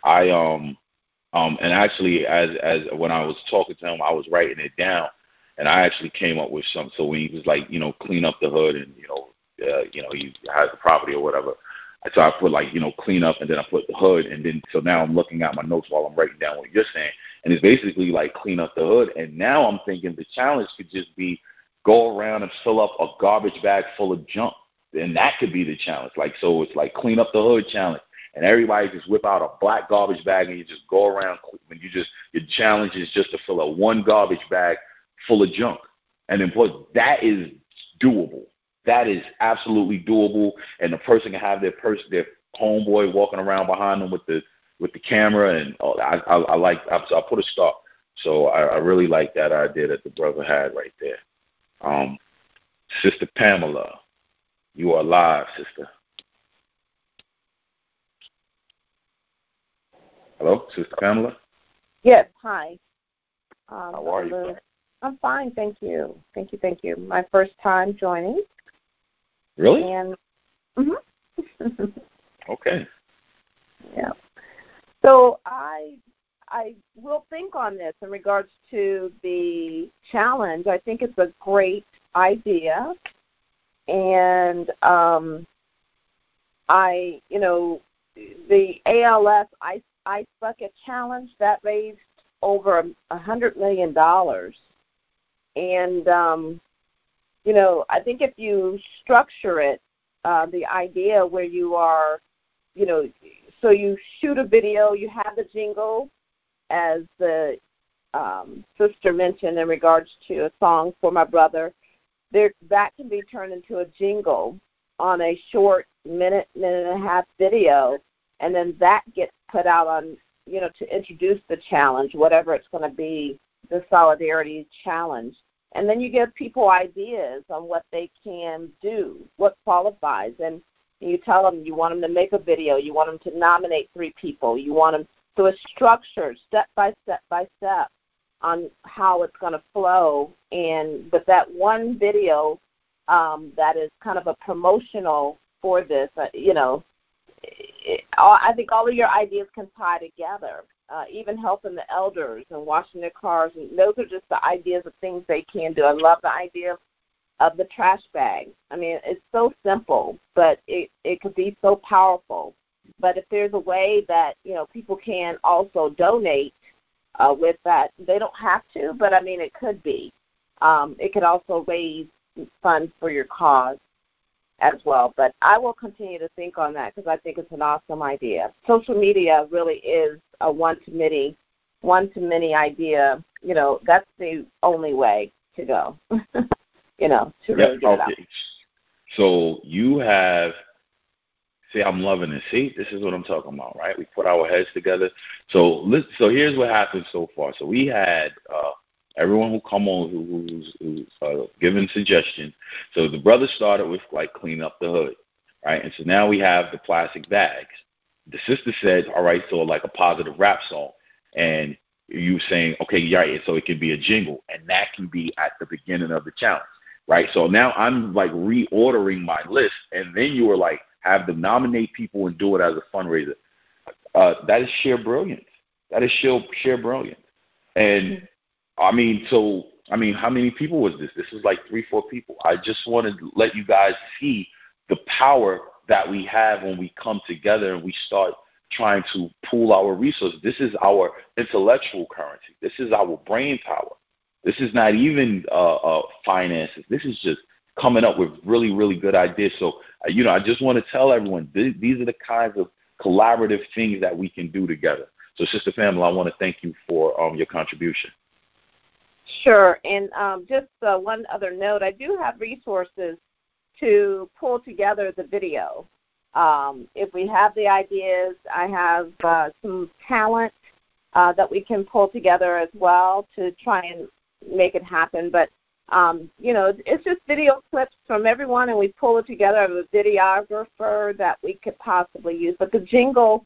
And actually, as when I was talking to him, I was writing it down, and I actually came up with some. So when he was like, clean up the hood, and he has the property or whatever. So I put clean up, and then I put the hood, and then so now I'm looking at my notes while I'm writing down what you're saying, and it's basically like clean up the hood. And now I'm thinking the challenge could just be go around and fill up a garbage bag full of junk, and that could be the challenge. So it's like clean up the hood challenge, and everybody just whip out a black garbage bag, and you just go around. When your challenge is just to fill up one garbage bag full of junk, and then that is doable. That is absolutely doable, and the person can have their homeboy walking around behind them with with the camera and all that. I like. So I put a stop. So I really like that idea that the brother had right there. Sister Pamela, you are live, sister. Hello, Sister Pamela? Yes, hi. How are you? I'm fine, thank you. Thank you. My first time joining. Really? And Okay. Yeah. So I will think on this in regards to the challenge. I think it's a great idea, and the ALS Ice Bucket Challenge that raised over $100 million, and I think if you structure it, the idea where you are, so you shoot a video, you have the jingle, as the sister mentioned in regards to a song for my brother. That can be turned into a jingle on a short minute and a half video, and then that gets put out on, to introduce the challenge, whatever it's going to be, the Solidarity Challenge. And then you give people ideas on what they can do, what qualifies. And you tell them you want them to make a video, you want them to nominate 3 people, you want them, so it's structured step by step on how it's going to flow. And but that one video that is kind of a promotional for this, I think all of your ideas can tie together, even helping the elders and washing their cars. And those are just the ideas of things they can do. I love the idea of the trash bag. I mean, it's so simple, but it could be so powerful. But if there's a way that, people can also donate with that, they don't have to, but, I mean, it could be. It could also raise funds for your cause as well. But I will continue to think on that because I think it's an awesome idea. Social media really is a one-to-many idea. That's the only way to go, to really get it out. So you have, I'm loving it. See, this is what I'm talking about, right? We put our heads together. So here's what happened so far. So we had everyone who come on who's giving suggestions. So the brother started with clean up the hood, right? And so now we have the plastic bags. The sister said, all right, so a positive rap song. And you saying, okay, yeah, right, so it can be a jingle, and that can be at the beginning of the challenge, right? So now I'm reordering my list, and then you were have them nominate people and do it as a fundraiser. That is sheer brilliance. That is sheer brilliance. And how many people was this? This was 3-4 people. I just wanted to let you guys see the power that we have when we come together and we start trying to pool our resources. This is our intellectual currency. This is our brain power. This is not even finances. This is just coming up with really, really good ideas. So, I just want to tell everyone, these are the kinds of collaborative things that we can do together. So, Sister Pamela, I want to thank you for your contribution. Sure. And just one other note, I do have resources to pull together the video. If we have the ideas, I have some talent that we can pull together as well to try and make it happen. But, it's just video clips from everyone, and we pull it together. I have a videographer that we could possibly use. But the jingle,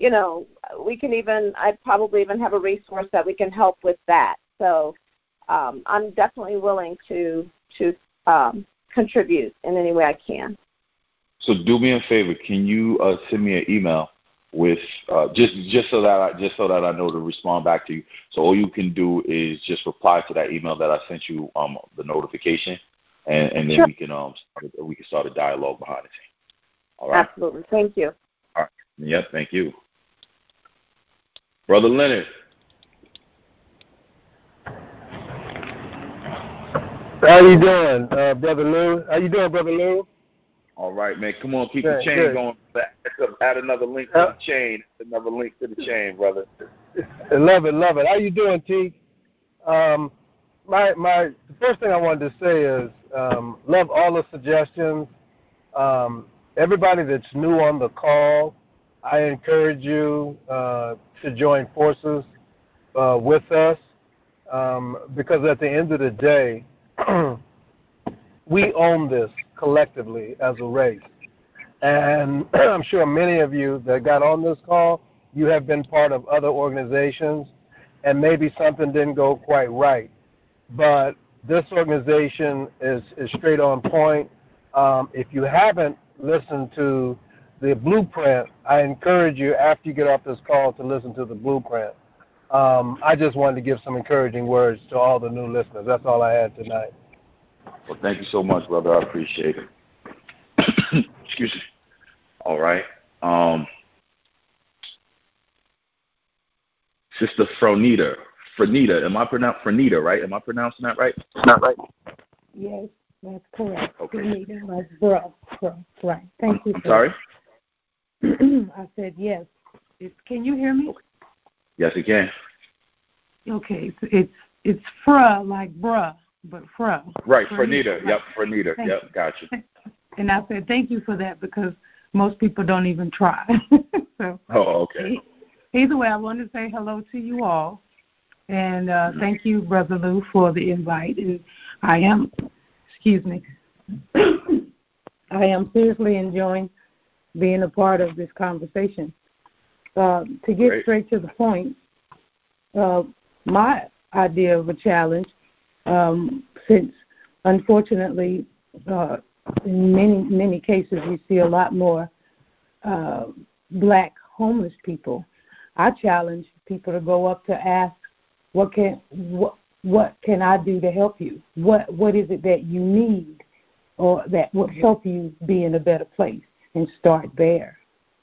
I probably even have a resource that we can help with that. So I'm definitely willing to contribute in any way I can. So do me a favor. Can you send me an email with just so that I know to respond back to you. So all you can do is just reply to that email that I sent you the notification, and then sure. we can start a dialogue behind the scenes. All right. Absolutely. Thank you. All right. Yep. Thank you, Brother Leonard. How you doing, Brother Lou? How you doing, Brother Lou? All right, man. Come on, keep the chain going. Add another link to the chain. Another link to the chain, brother. Love it. How you doing, T? The first thing I wanted to say is love all the suggestions. Everybody that's new on the call, I encourage you to join forces with us because at the end of the day, we own this collectively as a race. And I'm sure many of you that got on this call, you have been part of other organizations, and maybe something didn't go quite right. But this organization is straight on point. If you haven't listened to the blueprint, I encourage you after you get off this call to listen to the blueprint. I just wanted to give some encouraging words to all the new listeners. That's all I had tonight. Well, thank you so much, brother. I appreciate it. Excuse me. All right. Sister Fronita, am I pronouncing Fronita, right? Am I pronouncing that right? Not right. Yes, that's correct. Okay. Fronita, like bro, right. Thank you. I'm sorry? I said yes. Can you hear me? Okay. Yes, it can. Okay, it's fra like bruh, but fra. Right, Fronita. Yep, Fronita. Yep, gotcha. And I said thank you for that because most people don't even try. So. Oh, okay. Either way, I want to say hello to you all, and thank you, Brother Lou, for the invite. And I am seriously enjoying being a part of this conversation. To get straight to the point, my idea of a challenge, since unfortunately in many cases we see a lot more black homeless people, I challenge people to go up to ask, what can I do to help you? What is it that you need or that would help you be in a better place, and start there.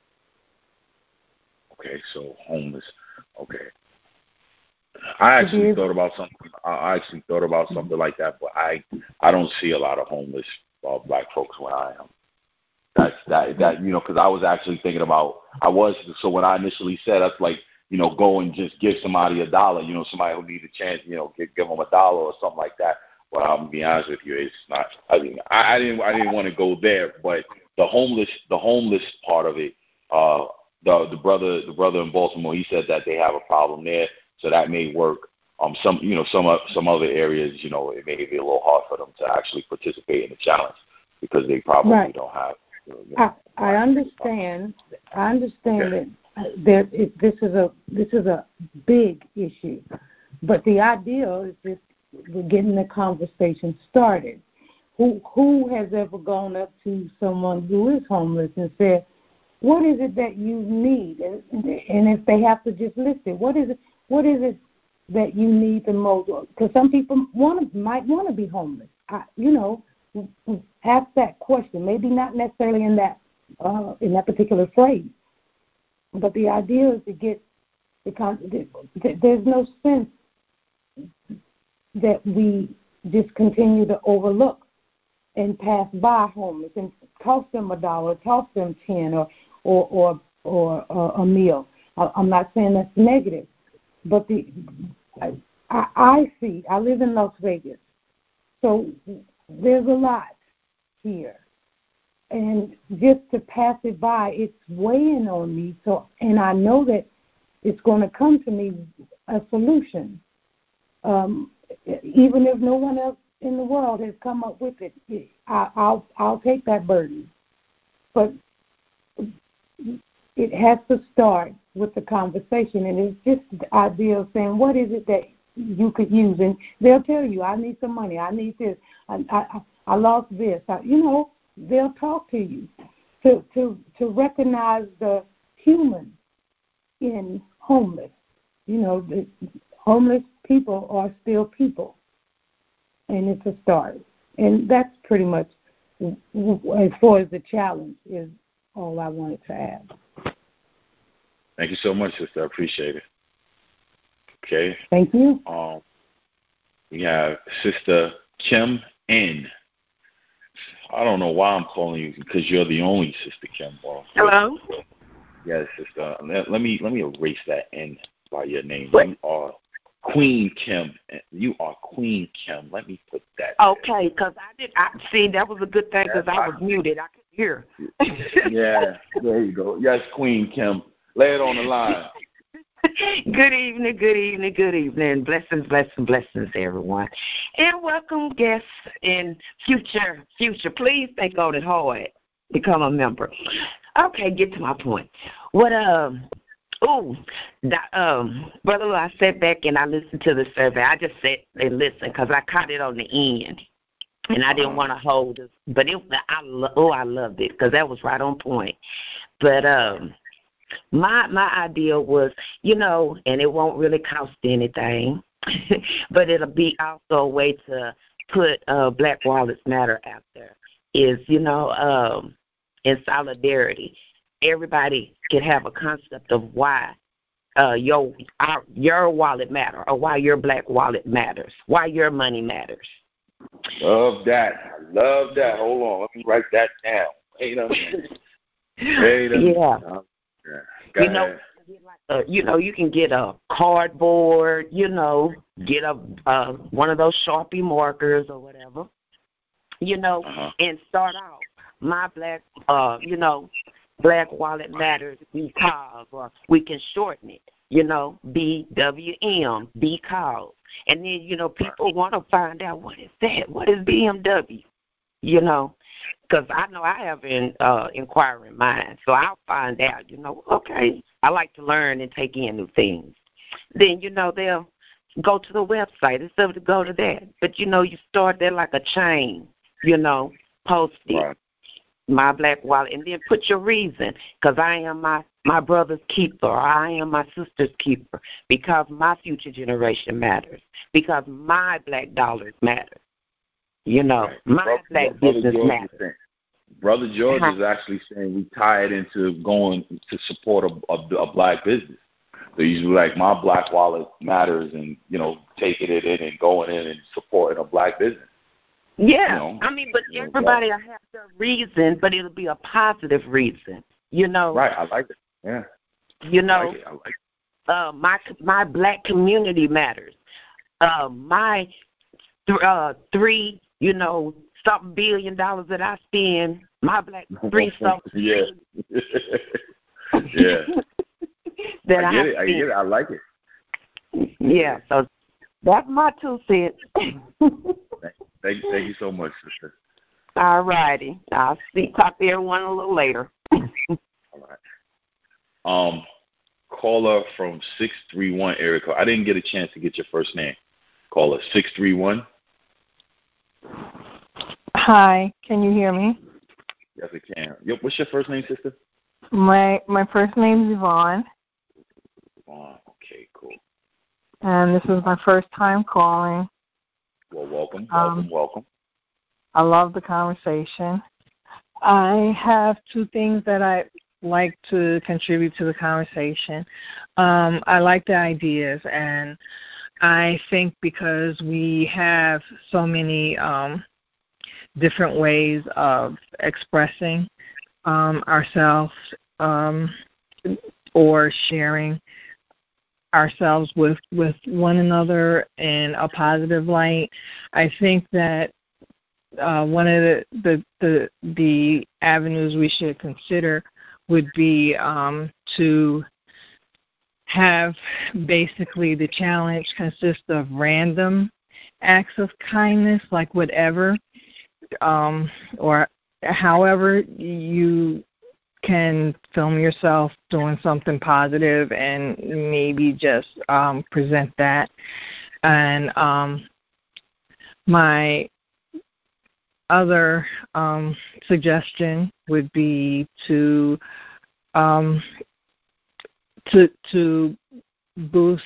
Okay, so homeless. Okay. I actually thought about something like that, but I don't see a lot of homeless black folks where I am. That because I was actually thinking about so when I initially said that's like go and just give somebody $1, somebody who needs a chance, give them $1 or something like that. Well, I'm gonna be honest with you, it's not. I didn't want to go there, but the homeless part of it, the brother in Baltimore, he said that they have a problem there, so that may work. Some other areas, it may be a little hard for them to actually participate in the challenge because they probably don't have. I understand. Okay. That this is a big issue, but the ideal is just we're getting the conversation started. Who has ever gone up to someone who is homeless and said, "What is it that you need?" And if they have to just list it, what is it that you need the most? Because some people might want to be homeless. Ask that question. Maybe not necessarily in that particular phrase, but the idea is to get there's no sense that we just continue to overlook and pass by homeless and toss them $1, toss them 10 or a meal. I'm not saying that's negative, but I live in Las Vegas, so there's a lot here. And just to pass it by, it's weighing on me. So, and I know that it's going to come to me a solution, even if no one else in the world has come up with it. I'll take that burden, but it has to start with the conversation. And it's just the idea of saying, what is it that you could use? And they'll tell you, I need some money. I need this. I lost this. They'll talk to you to recognize the human in homeless. The homeless people are still people, and it's a start. And that's pretty much, as far as the challenge, is all I wanted to add. Thank you so much, sister. I appreciate it. Okay. Thank you. We have Sister Kim N. I don't know why I'm calling you because you're the only Sister Kim. Hello. Yes, sister. Let me erase that N by your name. What? You are Queen Kim. You are Queen Kim. Let me put that. Okay, because I see that was a good thing because I was muted. I couldn't here. Yeah, there you go. Yes, Queen Kim. Lay it on the line. Good evening. Blessings, everyone. And welcome guests in future. Please think on it hard. Become a member. Okay, get to my point. Brother, I sat back and I listened to the survey. I just sat and listened because I caught it on the end. And I didn't want to hold it. But I loved it because that was right on point. But my idea was, and it won't really cost anything, but it'll be also a way to put Black Wallets Matter out there, is, in solidarity. Everybody can have a concept of why your wallet matter, or why your Black wallet matters, why your money matters. Love that. Hold on. Let me write that down. Wait a minute. Yeah. You can get a cardboard, get one of those Sharpie markers or whatever, and start out my Black Wallet Matters because, or we can shorten it, BWM, because. And then, people want to find out, what is that? What is BMW? Because I know I have an inquiring mind, so I'll find out, okay, I like to learn and take in new things. Then, they'll go to the website instead of to go to that. But, you start there like a chain, post it, right. My Black Wallet, and then put your reason, because I am my brother's keeper, or I am my sister's keeper, because my future generation matters, because my Black dollars matter. Right. My Black business matters. Brother George is actually saying we tie it into going to support a Black business. So he's like, my Black wallet matters, and taking it in and going in and supporting a Black business. Yeah, but everybody will have their reason, but it'll be a positive reason. Right, I like it. Yeah. I like it. My Black community matters. My 3 something $1 billion that I spend, my Black 3 something. Yeah. Yeah. That I get it. I like it. Yeah. So that's my 2 cents. Thank you so much, sister. All righty. I'll talk to everyone a little later. All right. Caller from 631 area code. I didn't get a chance to get your first name. Caller 631. Hi, can you hear me? Yes, I can. What's your first name, sister? My first name is Yvonne. Yvonne. Okay, cool. And this is my first time calling. Well, welcome. I love the conversation. I have 2 things that I like to contribute to the conversation. I like the ideas, and I think because we have so many different ways of expressing ourselves or sharing ourselves with one another in a positive light, I think that one of the avenues we should consider would be to have basically the challenge consist of random acts of kindness, like whatever, or however you can film yourself doing something positive and maybe just present that. And my other suggestion would be to boost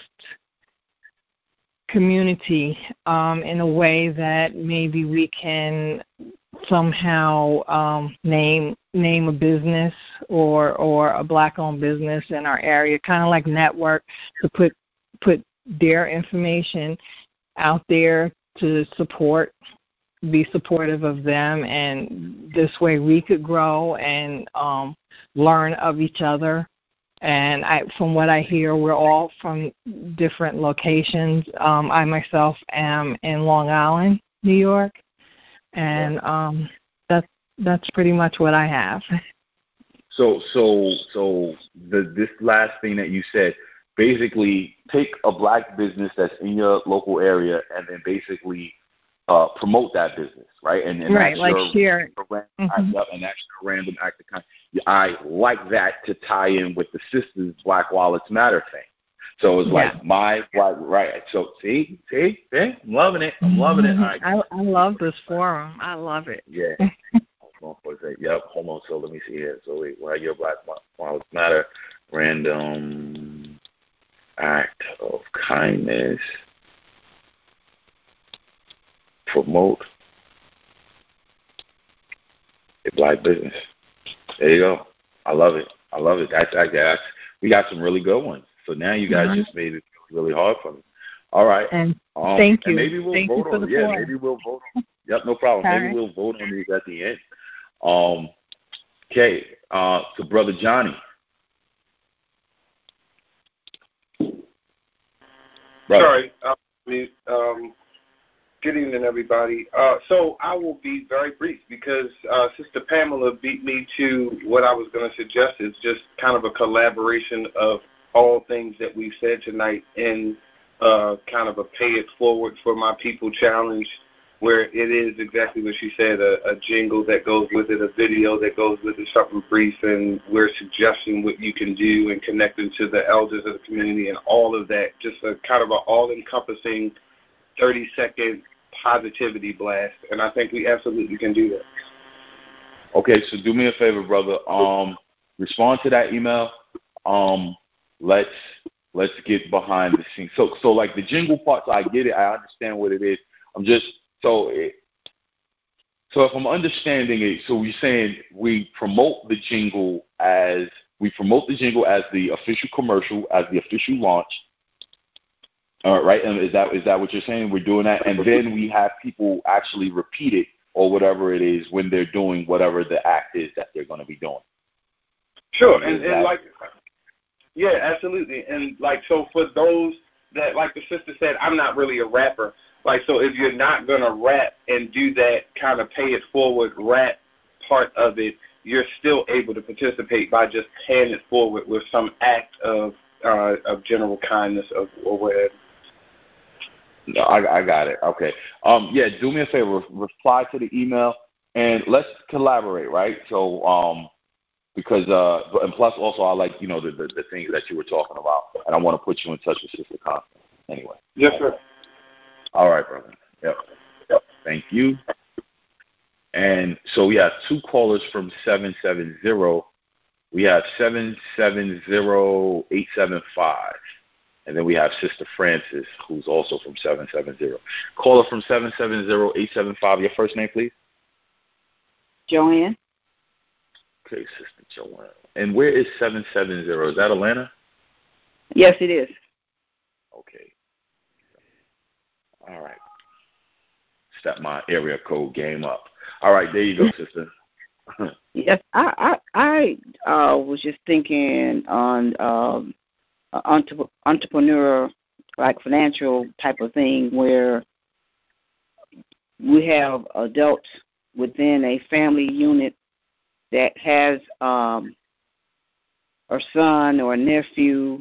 community in a way that maybe we can somehow name a business or a Black-owned business in our area, kind of like network, to put their information out there to be supportive of them, and this way we could grow and learn of each other. And from what I hear, we're all from different locations. I myself am in Long Island, New York, and that's pretty much what I have. So this last thing that you said, basically take a black business that's in your local area and then basically promote that business, right? And right, that's like share. and that's your random act of kindness. I like that to tie in with the Sisters Black Wallets Matter thing. So it's like my black, right? So see, I'm loving it. I'm loving it. Right. I love this forum. I love it. Yeah. Yep. Hold on. So let me see here. So wait, why your Black Wallets Matter? Random act of kindness. Promote a black business. There you go. I love it. That's we got some really good ones. So now you guys just made it really hard for me. All right. And thank you. And maybe we'll vote on it. Yeah, maybe we'll vote. Yep, no problem. Maybe we'll vote on these at the end. Okay. To Brother Johnny. Brother. Sorry. Good evening, everybody. So I will be very brief because Sister Pamela beat me to what I was going to suggest is just kind of a collaboration of all things that we've said tonight in kind of a pay it forward for my people challenge, where it is exactly what she said, a jingle that goes with it, a video that goes with it, something brief, and we're suggesting what you can do and connecting to the elders of the community and all of that, just a kind of an all-encompassing 30-second positivity blast, and I think we absolutely can do that. Okay, so do me a favor, brother. Respond to that email. Let's get behind the scenes. So like the jingle part, so I get it. I understand what it is. So if I'm understanding it, so we're saying we promote the jingle as the official commercial, as the official launch. All right, and is that what you're saying? We're doing that, and then we have people actually repeat it or whatever it is when they're doing whatever the act is that they're going to be doing. Sure, and like, yeah, absolutely, and like, so for those that, like the sister said, I'm not really a rapper. Like, so if you're not gonna rap and do that kind of pay it forward rap part of it, you're still able to participate by just paying it forward with some act of general kindness or whatever. No, I got it. Okay. Yeah, do me a favor. Reply to the email, and let's collaborate, right? So, because and plus also I like the things that you were talking about, and I want to put you in touch with Sister Constance. Anyway. Yes, sir. All right, brother. Yep. Thank you. And so we have two callers from 770. We have 770-875. And then we have Sister Francis, who's also from 770. Caller from 770-875. Your first name, please? Joanne. Okay, Sister Joanne. And where is 770? Is that Atlanta? Yes, it is. Okay. All right. Step my area code game up. All right, there you go, sister. Yes, I was just thinking on entrepreneur, like financial type of thing, where we have adults within a family unit that has a son or a nephew,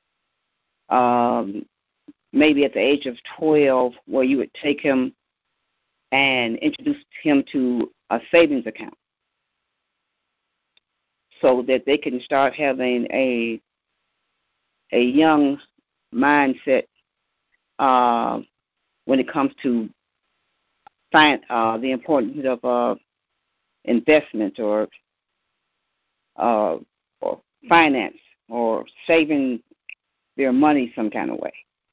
maybe at the age of 12, where you would take him and introduce him to a savings account so that they can start having a young mindset when it comes to the importance of investment or finance or saving their money some kind of way.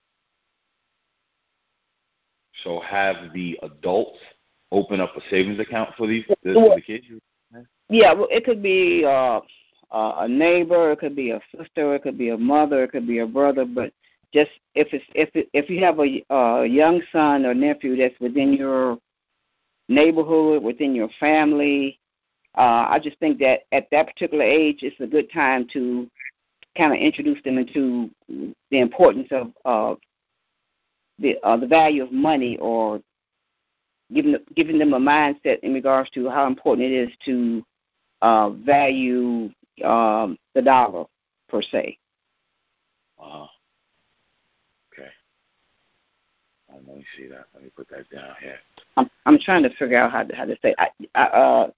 So have the adults open up a savings account for the kids? Yeah, well, it could be a neighbor, it could be a sister, it could be a mother, it could be a brother. But just if you have a young son or nephew that's within your neighborhood, within your family, I just think that at that particular age, it's a good time to kind of introduce them into the importance of the value of money, or giving them a mindset in regards to how important it is to value the dollar per se. Okay. Let me see that. Let me put that down here. I'm trying to figure out how to say. I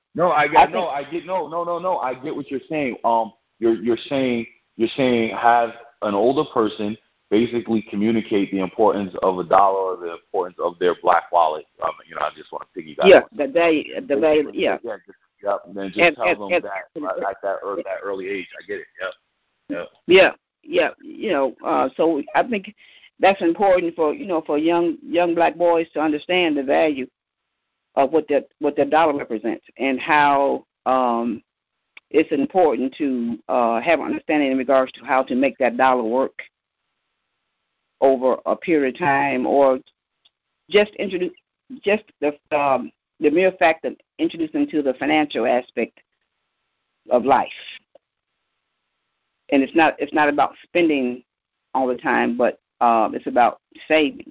get what you're saying. You're saying have an older person basically communicate the importance of a dollar or the importance of their black wallet. I just want to piggyback. Yeah, the value. Yeah. And then just tell them that at that early age. I get it. Yep. Yeah. So I think that's important for young black boys to understand the value of what their dollar represents and how it's important to have an understanding in regards to how to make that dollar work over a period of time, or just introduce the mere fact of introducing to the financial aspect of life. And it's not about spending all the time, but it's about saving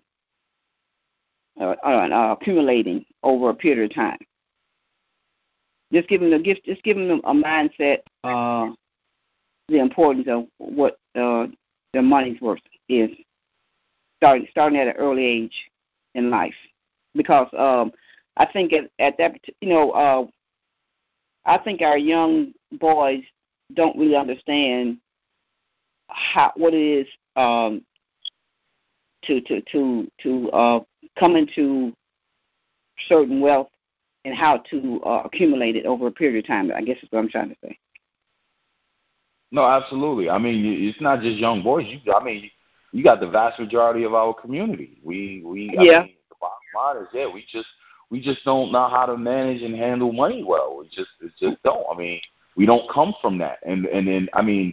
and accumulating over a period of time. Just giving them a mindset, the importance of what their money's worth is, starting at an early age in life, because I think at that I think our young boys don't really understand what it is to come into certain wealth and how to accumulate it over a period of time. I guess is what I'm trying to say. No, absolutely. I mean, it's not just young boys. You got the vast majority of our community. I mean, the bottom line is, we just don't know how to manage and handle money well. It just don't. I mean, we don't come from that. And then, I mean,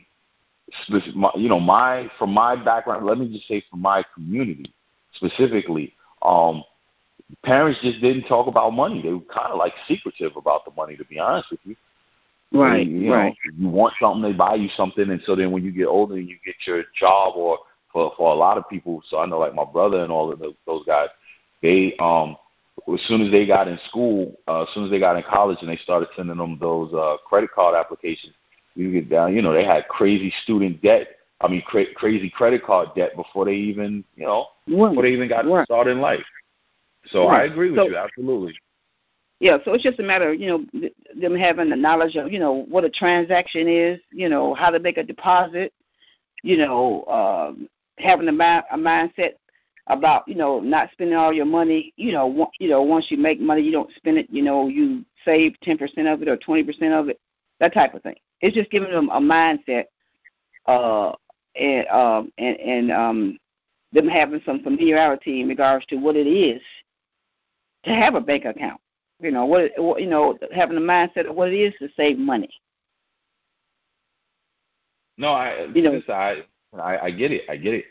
from my background, let me just say from my community specifically, parents just didn't talk about money. They were kind of like secretive about the money, to be honest with you. Right. Right. You want something, they buy you something, and so then when you get older and you get your job, or for a lot of people, so I know like my brother and all of those guys, they as soon as they got in school, as soon as they got in college, and they started sending them those credit card applications, you get down, they had crazy student debt. I mean, crazy credit card debt before they even, before they even got started in life. So I agree with you, absolutely. Yeah, so it's just a matter of, them having the knowledge of, what a transaction is, how to make a deposit, having a mindset about, not spending all your money. Once you make money, you don't spend it. You save 10% of it or 20% of it, that type of thing. It's just giving them a mindset, and them having some familiarity in regards to what it is to have a bank account. Having a mindset of what it is to save money. No, I get it. I get it.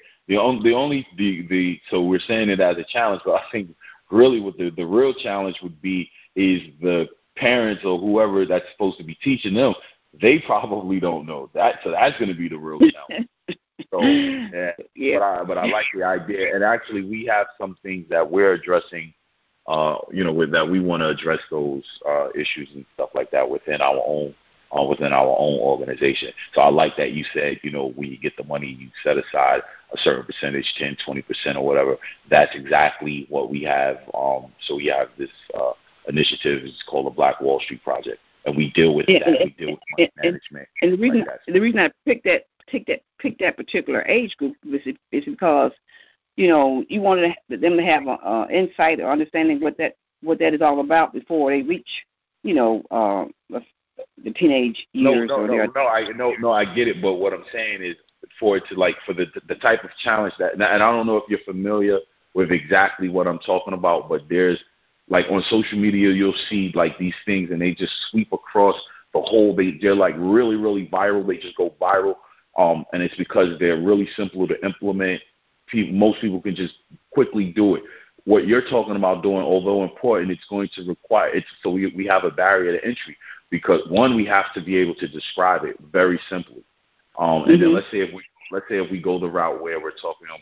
So we're saying it as a challenge, but I think really what the real challenge would be is the parents or whoever that's supposed to be teaching them. They probably don't know that, so that's going to be the real challenge. So, but I like the idea, and actually we have some things that we're addressing. With that we want to address those issues and stuff like that within our own organization. So I like that you said, when you get the money, you set aside a certain percentage, 10, 20% or whatever. That's exactly what we have. So we have this initiative. It's called the Black Wall Street Project, and we deal with that. We deal with money management. And the reason I picked that particular age group is because you wanted them to have an insight or understanding what that is all about before they reach, the teenage years. I get it. But what I'm saying is for it to for the type of challenge that, and I don't know if you're familiar with exactly what I'm talking about, but there's on social media, you'll see these things and they just sweep across the whole, they're really, really viral. They just go viral. And it's because they're really simple to implement. Most people can just quickly do it. What you're talking about doing, although important, it's going to require it. So we have a barrier to entry because one, we have to be able to describe it very simply. And then let's say if we go the route where we're talking about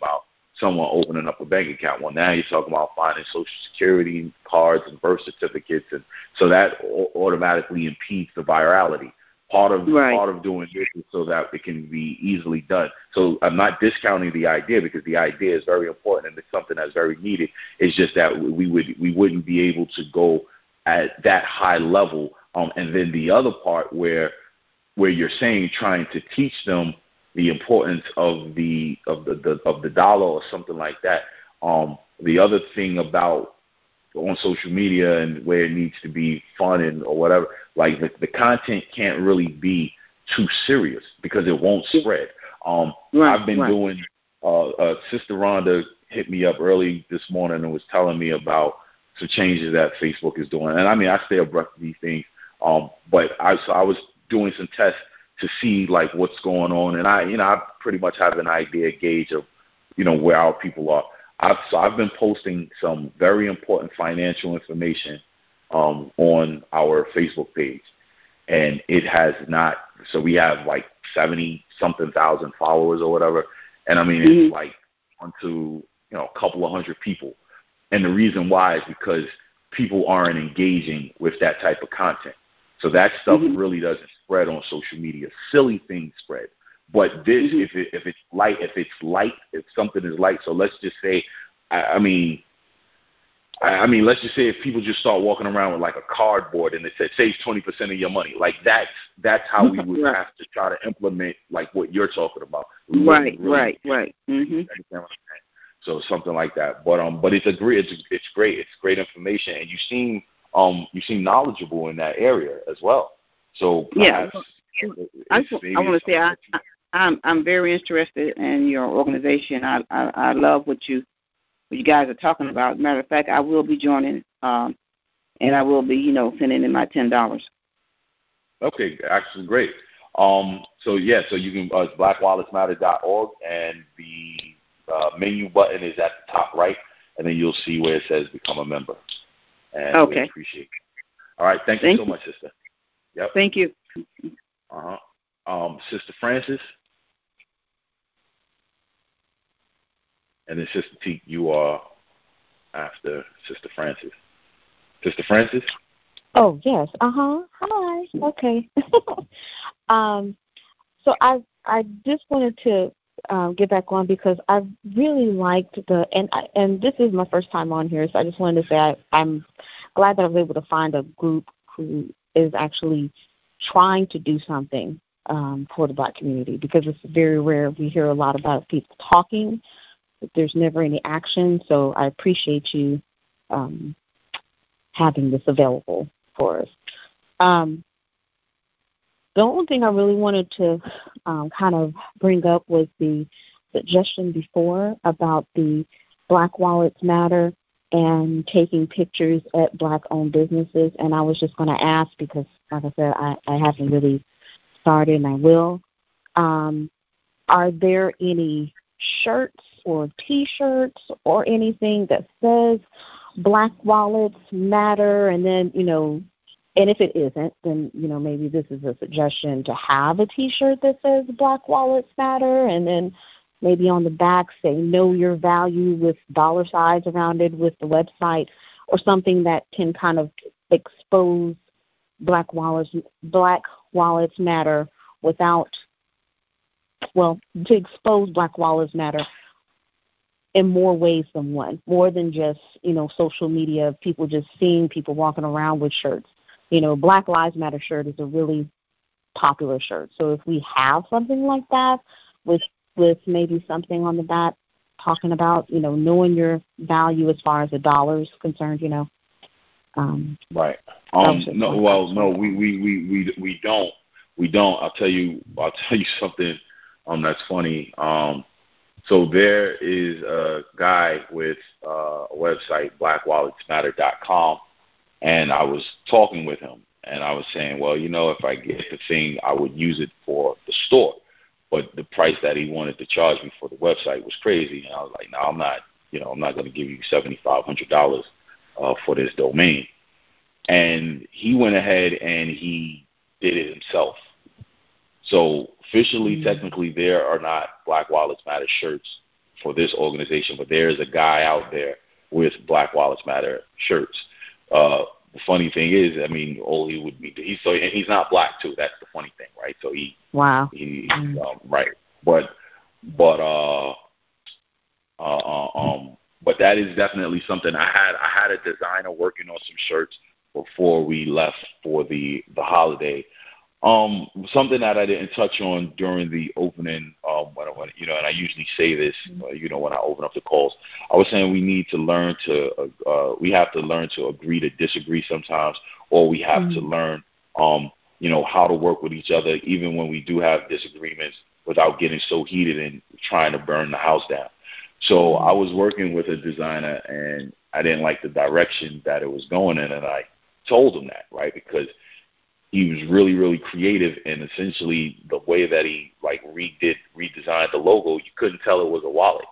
someone opening up a bank account. Well, now you're talking about finding Social Security cards and birth certificates, and so that automatically impedes the virality. Part of doing this is so that it can be easily done. So I'm not discounting the idea, because the idea is very important and it's something that's very needed. It's just that we wouldn't be able to go at that high level. And then the other part where you're saying trying to teach them the importance of the dollar or something like that. The other thing about on social media and where it needs to be fun and or whatever, like the content can't really be too serious because it won't spread. I've been doing. Sister Rhonda hit me up early this morning and was telling me about some changes that Facebook is doing, and I mean I stay abreast of these things. But I was doing some tests to see like what's going on, and I pretty much have an gauge of where our people are. I've been posting some very important financial information on our Facebook page, and it has not. So we have like 70-something thousand followers or whatever, and I mean it's like onto a couple of hundred people, and the reason why is because people aren't engaging with that type of content. So that stuff really doesn't spread on social media. Silly things spread. But this, if something is light, so let's just say, I mean, let's just say if people just start walking around with like a cardboard and it saves 20% of your money, like that's how we would have to try to implement like what you're talking about. Right. So something like that. But it's great. It's great information, and you seem knowledgeable in that area as well. So perhaps, I want to say I'm very interested in your organization. I love what you guys are talking about. Matter of fact, I will be joining, and I will be sending in my $10. Okay, actually great. So you can blackwalletsmatter.org, and the menu button is at the top right, and then you'll see where it says become a member. And we appreciate it. All right, thank you so much, sister. Yep. Thank you. Sister Francis, and then Sister T, you are after Sister Francis. Sister Francis? Oh, yes. Hi. Okay. So I just wanted to get back on because I really liked and this is my first time on here, so I just wanted to say I'm glad that I was able to find a group who is actually trying to do something for the Black community, because it's very rare. We hear a lot about people talking, but there's never any action. So I appreciate you having this available for us. The only thing I really wanted to kind of bring up was the suggestion before about the Black Wallets Matter and taking pictures at Black-owned businesses. And I was just going to ask, because, like I said, I haven't really started, and I will. Are there any shirts or T-shirts or anything that says Black Wallets Matter? And then, and if it isn't, then, maybe this is a suggestion to have a T-shirt that says Black Wallets Matter, and then maybe on the back say know your value with dollar signs around it with the website, or something that can kind of expose Black Wallets Matter to expose Black Wallets Matter in more ways than one, more than just, social media, people just seeing people walking around with shirts. Black Lives Matter shirt is a really popular shirt. So if we have something like that with maybe something on the back talking about, knowing your value as far as the dollar is concerned, Right. No, we don't. We don't. I'll tell you something that's funny. So there is a guy with a website, blackwalletsmatter.com, and I was talking with him, and I was saying, well, if I get the thing, I would use it for the store. But the price that he wanted to charge me for the website was crazy. And I was like, no, I'm not going to give you $7,500 for this domain. And he went ahead and he did it himself. So officially, technically, there are not Black Wallets Matter shirts for this organization, but there is a guy out there with Black Wallets Matter shirts. The funny thing is, I mean, all he would be, and he's not black too. That's the funny thing, right? So right, but that is definitely something. I had a designer working on some shirts before we left for the holiday. Something that I didn't touch on during the opening, and I usually say this, when I open up the calls, I was saying we need to learn we have to learn to agree to disagree sometimes, or we have to learn, how to work with each other, even when we do have disagreements, without getting so heated and trying to burn the house down. So I was working with a designer, and I didn't like the direction that it was going in, and I told him that, right, because he was really, really creative, and essentially the way that he redesigned the logo, you couldn't tell it was a wallet.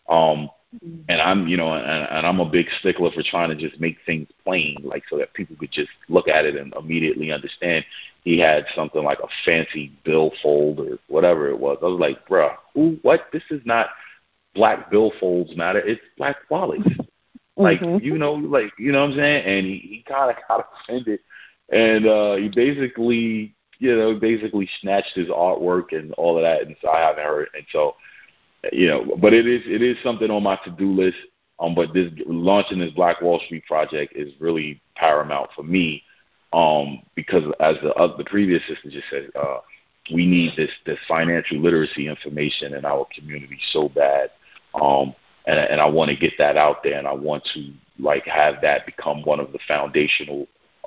And I'm a big stickler for trying to just make things plain, like so that people could just look at it and immediately understand. He had something like a fancy billfold or whatever it was. I was like, bruh, what? This is not Black billfolds matter. It's Black wallets. Like, you know what I'm saying? And he kind of got offended. And he basically snatched his artwork and all of that, and so I haven't heard. And so, but it is something on my to-do list. But launching this Black Wall Street project is really paramount for me, because as the previous sister just said, we need this financial literacy information in our community so bad, and I want to get that out there, and I want to have that become one of the foundational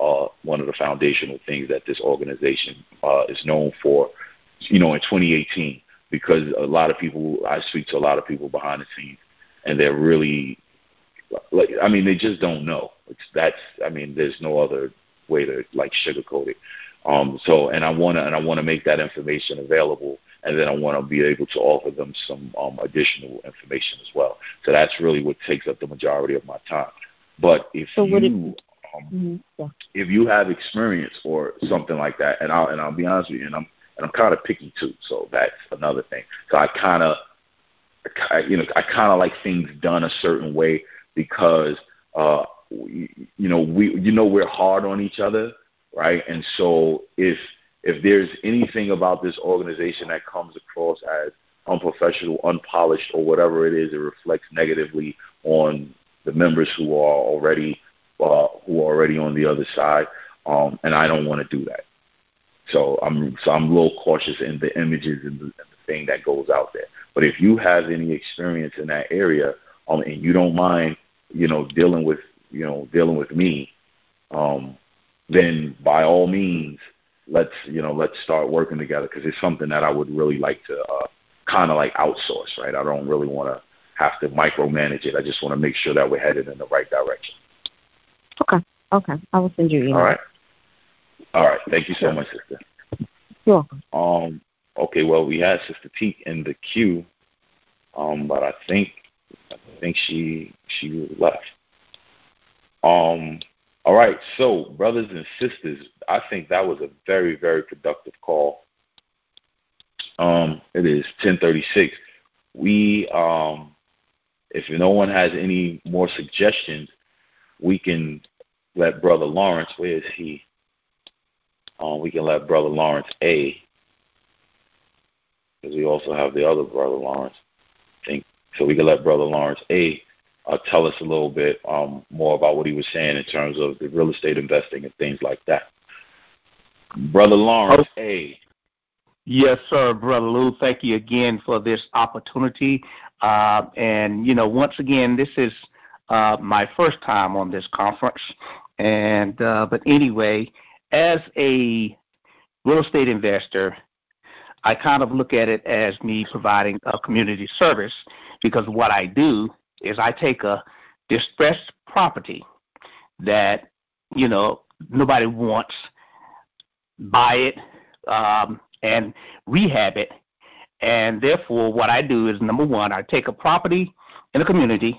things that this organization is known for, in 2018, because I speak to a lot of people behind the scenes, and they're really, they just don't know. There's no other way to sugarcoat it. And I want to make that information available, and then I want to be able to offer them some additional information as well. So that's really what takes up the majority of my time. But if you have experience or something like that, and I'll be honest with you, and I'm kind of picky too, so that's another thing. So I kind of like things done a certain way, because we're hard on each other, right? And so if there's anything about this organization that comes across as unprofessional, unpolished, or whatever it is, it reflects negatively on the members who are already on the other side, and I don't want to do that. So I'm a little cautious in the images and the thing that goes out there. But if you have any experience in that area, and you don't mind, dealing with me, then by all means, let's start working together, because it's something that I would really like to kind of outsource, right? I don't really want to have to micromanage it. I just want to make sure that we're headed in the right direction. Okay. I will send you an email. All right. Thank you so much, sister. You're welcome. Okay. Well, we had Sister Teak in the queue, but I think she left. All right. So, brothers and sisters, I think that was a very, very productive call. It is 10:36. We, if no one has any more suggestions, we can let Brother Lawrence, where is he? We can let Brother Lawrence A, because we also have the other Brother Lawrence, I think. So we can let Brother Lawrence A tell us a little bit more about what he was saying in terms of the real estate investing and things like that. Brother Lawrence A. Yes, sir, Brother Lou. Thank you again for this opportunity. And, once again, this is my first time on this conference. And but anyway, as a real estate investor, I kind of look at it as me providing a community service, because what I do is I take a distressed property that, nobody wants, buy it, and rehab it. And therefore, what I do is, number one, I take a property in a community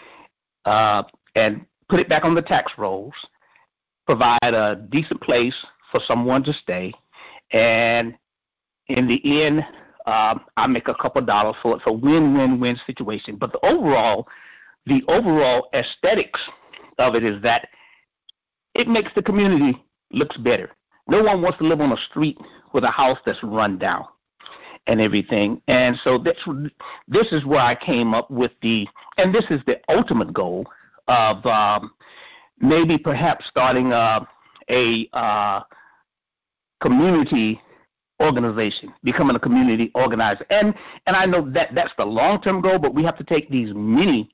and put it back on the tax rolls, provide a decent place for someone to stay, and in the end, I make a couple dollars, so it's a win-win-win situation. But the overall aesthetics of it is that it makes the community looks better. No one wants to live on a street with a house that's run down and everything. And so this is where I came up with and this is the ultimate goal of maybe perhaps starting a community organization, becoming a community organizer. And I know that that's the long-term goal, but we have to take these mini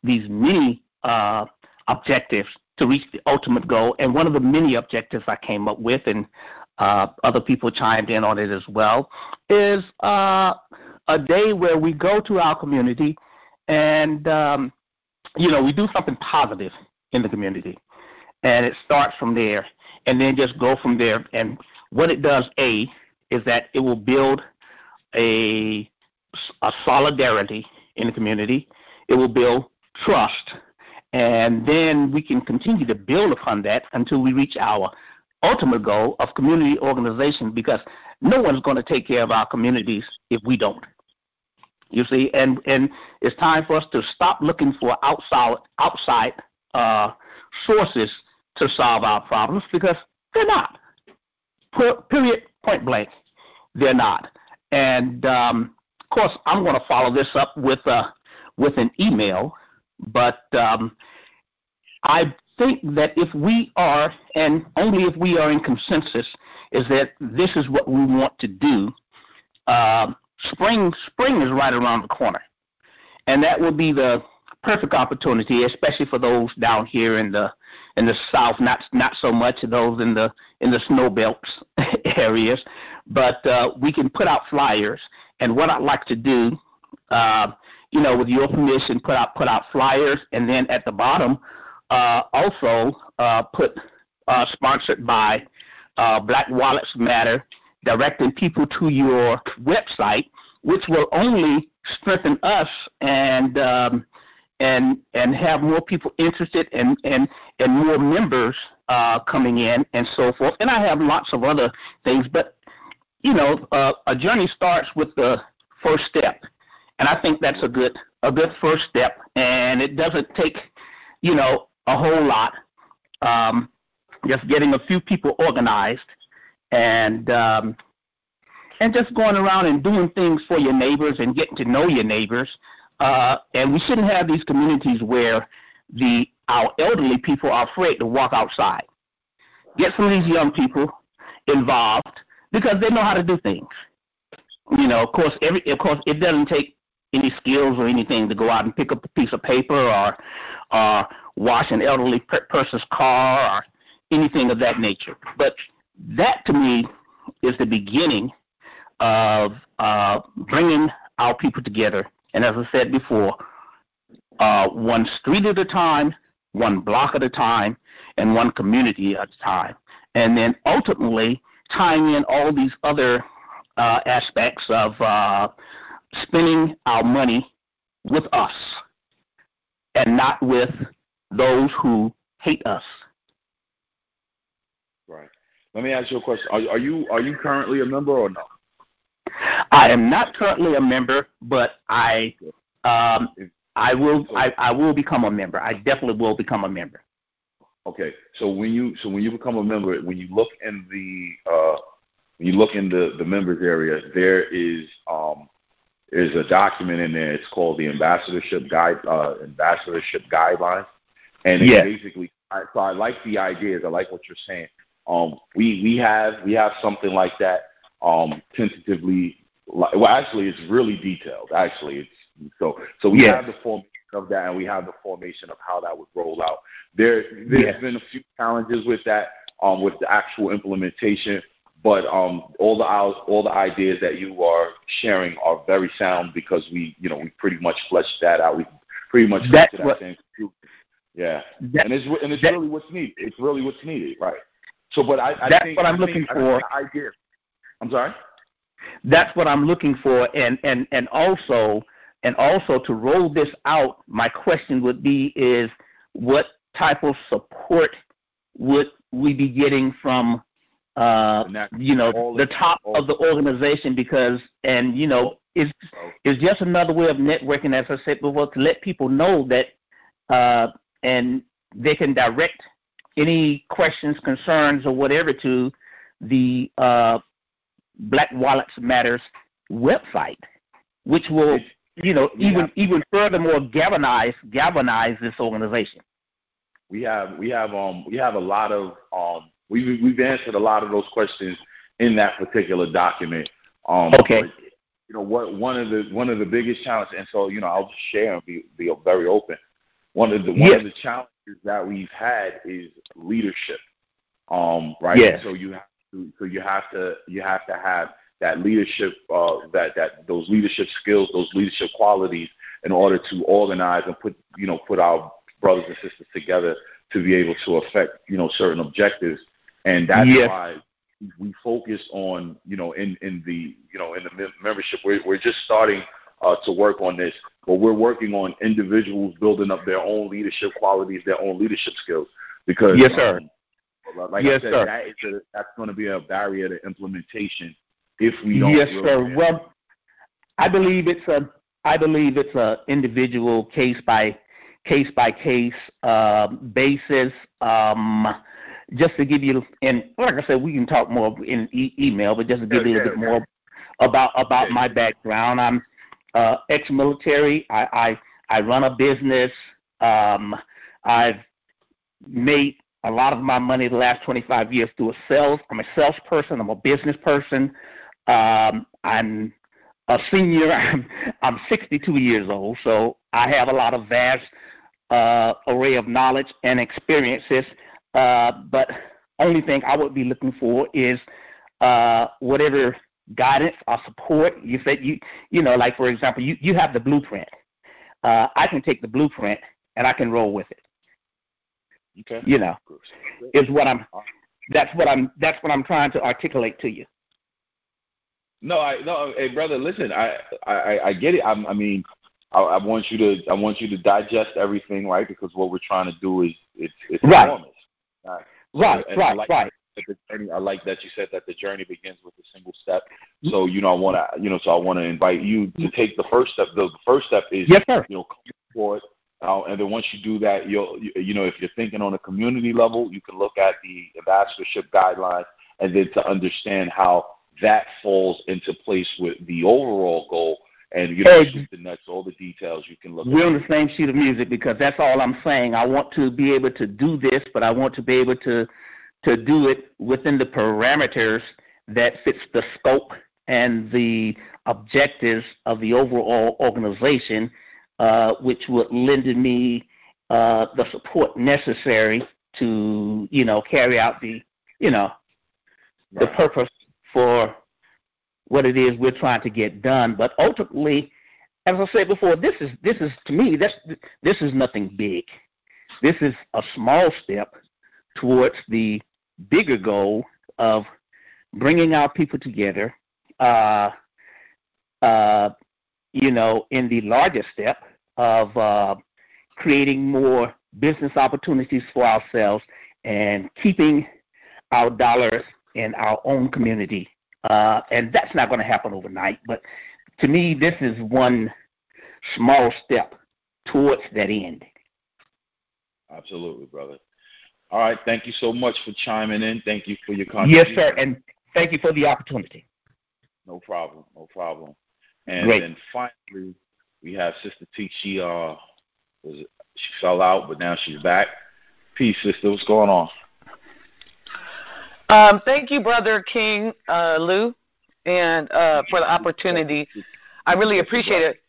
objectives to reach the ultimate goal. And one of the many objectives I came up with, and other people chimed in on it as well, is a day where we go to our community and, we do something positive in the community. And it starts from there and then just go from there. And what it does, is that it will build a solidarity in the community. It will build trust. And then we can continue to build upon that until we reach our ultimate goal of community organization, because no one's going to take care of our communities if we don't. You see, and it's time for us to stop looking for outside sources to solve our problems, because they're not. Period, point blank, they're not. And, of course, I'm going to follow this up with an email. But I think that if we are, and only if we are in consensus, is that this is what we want to do. Spring is right around the corner, and that would be the perfect opportunity, especially for those down here in the South. Not so much those in the snow belts areas, but we can put out flyers. And what I'd like to do, with your permission, put out flyers, and then at the bottom, also put sponsored by Black Wallets Matter, directing people to your website, which will only strengthen us and have more people interested and more members coming in and so forth. And I have lots of other things, but a journey starts with the first step. And I think that's a good first step, and it doesn't take, a whole lot. Just getting a few people organized and just going around and doing things for your neighbors and getting to know your neighbors. And we shouldn't have these communities where our elderly people are afraid to walk outside. Get some of these young people involved because they know how to do things. Of course, it doesn't take any skills or anything to go out and pick up a piece of paper or wash an elderly person's car or anything of that nature. But that, to me, is the beginning of bringing our people together. And as I said before, one street at a time, one block at a time, and one community at a time. And then ultimately tying in all these other aspects of spending our money with us and not with those who hate us. Right. Let me ask you a question. Are you currently a member or no? I am not currently a member, but I will become a member. I definitely will become a member. Okay. So when you become a member, when you look in the members area, there's a document in there. It's called the Ambassadorship Guidelines, and it's basically. So I like the ideas. I like what you're saying. We have something like that. Tentatively, actually, it's really detailed. Actually, so we have the formation of that, and we have the formation of how that would roll out. There's been a few challenges with that, with the actual implementation. But all the ideas that you are sharing are very sound because we pretty much fleshed that out. We pretty much got to that same conclusion. Yeah, and it's really what's needed. It's really what's needed, right? So, but I think what I'm looking for. I'm sorry. That's what I'm looking for, and also to roll this out. My question would be: is what type of support would we be getting from the top of the organization because, and, it's just another way of networking, as I said before, to let people know that, and they can direct any questions, concerns, or whatever to the Black Wallets Matters website, which will, even furthermore galvanize this organization. We have a lot of we've answered a lot of those questions in that particular document. Okay. But, one of the biggest challenges, and so I'll just share and be very open. One of the challenges that we've had is leadership. Right. Yes. So you have to have that leadership, those leadership skills, those leadership qualities, in order to organize and put our brothers and sisters together to be able to affect certain objectives, and that's why we focus on in the membership. We're just starting to work on this, but we're working on individuals building up their own leadership qualities, their own leadership skills. Because yes, sir. Like I said, that's going to be a barrier to implementation if we don't. Yes, sir. Well, I believe it's a individual case by case basis. Just to give you, and like I said, we can talk more in email, but just to give you a little bit more about my background. I'm ex-military. I run a business. I've made a lot of my money the last 25 years through sales. I'm a salesperson. I'm a business person. I'm a senior. I'm 62 years old, so I have a lot of vast array of knowledge and experiences. But only thing I would be looking for is whatever guidance or support. You said like for example, you have the blueprint. I can take the blueprint and I can roll with it. Okay. That's what I'm trying to articulate to you. No, hey brother, listen, I get it. I mean, I want you to digest everything, right? Because what we're trying to do is it's enormous. Right. I like that you said that the journey begins with a single step. So I want to invite you to take the first step. The first step is come forward, and then once you do that, if you're thinking on a community level, you can look at the ambassadorship guidelines, and then to understand how that falls into place with the overall goal. And shoot the nuts, all the details you can look at. We're on the same sheet of music, because that's all I'm saying. I want to be able to do this, but I want to be able to do it within the parameters that fits the scope and the objectives of the overall organization, which would lend me the support necessary to carry out the the purpose for what it is we're trying to get done. But ultimately, as I said before, this is to me, this is nothing big. This is a small step towards the bigger goal of bringing our people together, in the larger step of creating more business opportunities for ourselves and keeping our dollars in our own community. And that's not going to happen overnight. But to me, this is one small step towards that end. Absolutely, brother. All right. Thank you so much for chiming in. Thank you for your contribution. Yes, sir. And thank you for the opportunity. No problem. And Great. then finally, we have Sister T. She fell out, but now she's back. Peace, sister. What's going on? Thank you, Brother King Lou, and for the opportunity. I really appreciate it.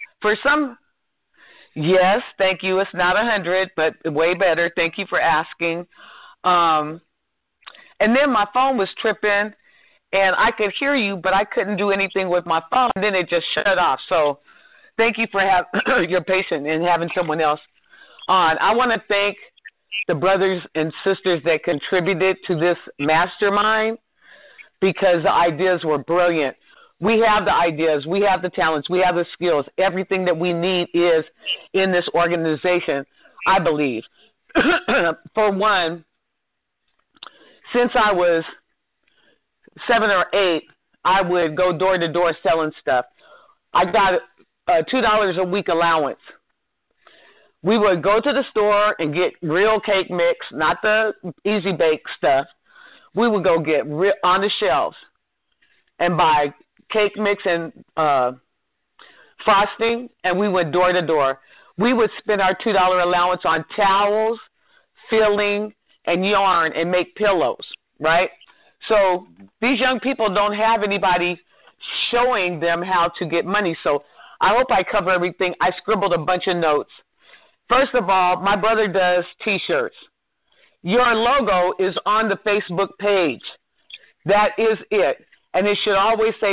Yes, thank you. It's not 100, but way better. Thank you for asking. And then my phone was tripping, and I could hear you, but I couldn't do anything with my phone. And then it just shut off. So thank you for your patience and having someone else on. I want to thank the brothers and sisters that contributed to this mastermind, because the ideas were brilliant. We have the ideas, we have the talents, we have the skills. Everything that we need is in this organization, I believe. For one, since I was 7 or 8, I would go door to door selling stuff. I got a $2 a week allowance. We would go to the store and get real cake mix, not the easy bake stuff. We would go get on the shelves and buy cake mix and frosting, and we went door to door. We would spend our $2 allowance on towels, filling, and yarn and make pillows, right? So these young people don't have anybody showing them how to get money. So I hope I cover everything. I scribbled a bunch of notes. First of all, my brother does T-shirts. Your logo is on the Facebook page. That is it. And it should always say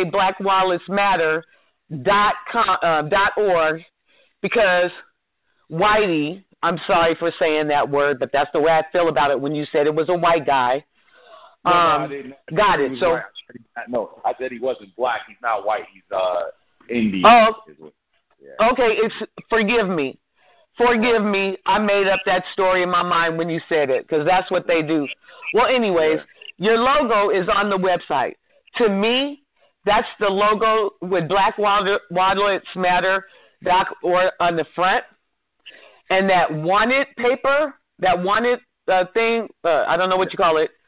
blackwalletsmatter.org because Whitey, I'm sorry for saying that word, but that's the way I feel about it when you said it was a white guy. I got it. So no, I said he wasn't black. He's not white. He's Indian. Oh, yeah. Okay. Forgive me. Forgive me. I made up that story in my mind when you said it because that's what they do. Well, anyways, your logo is on the website. To me, that's the logo with Black Wallets Matter or on the front, and that wanted paper, that wanted thing. I don't know what you call it.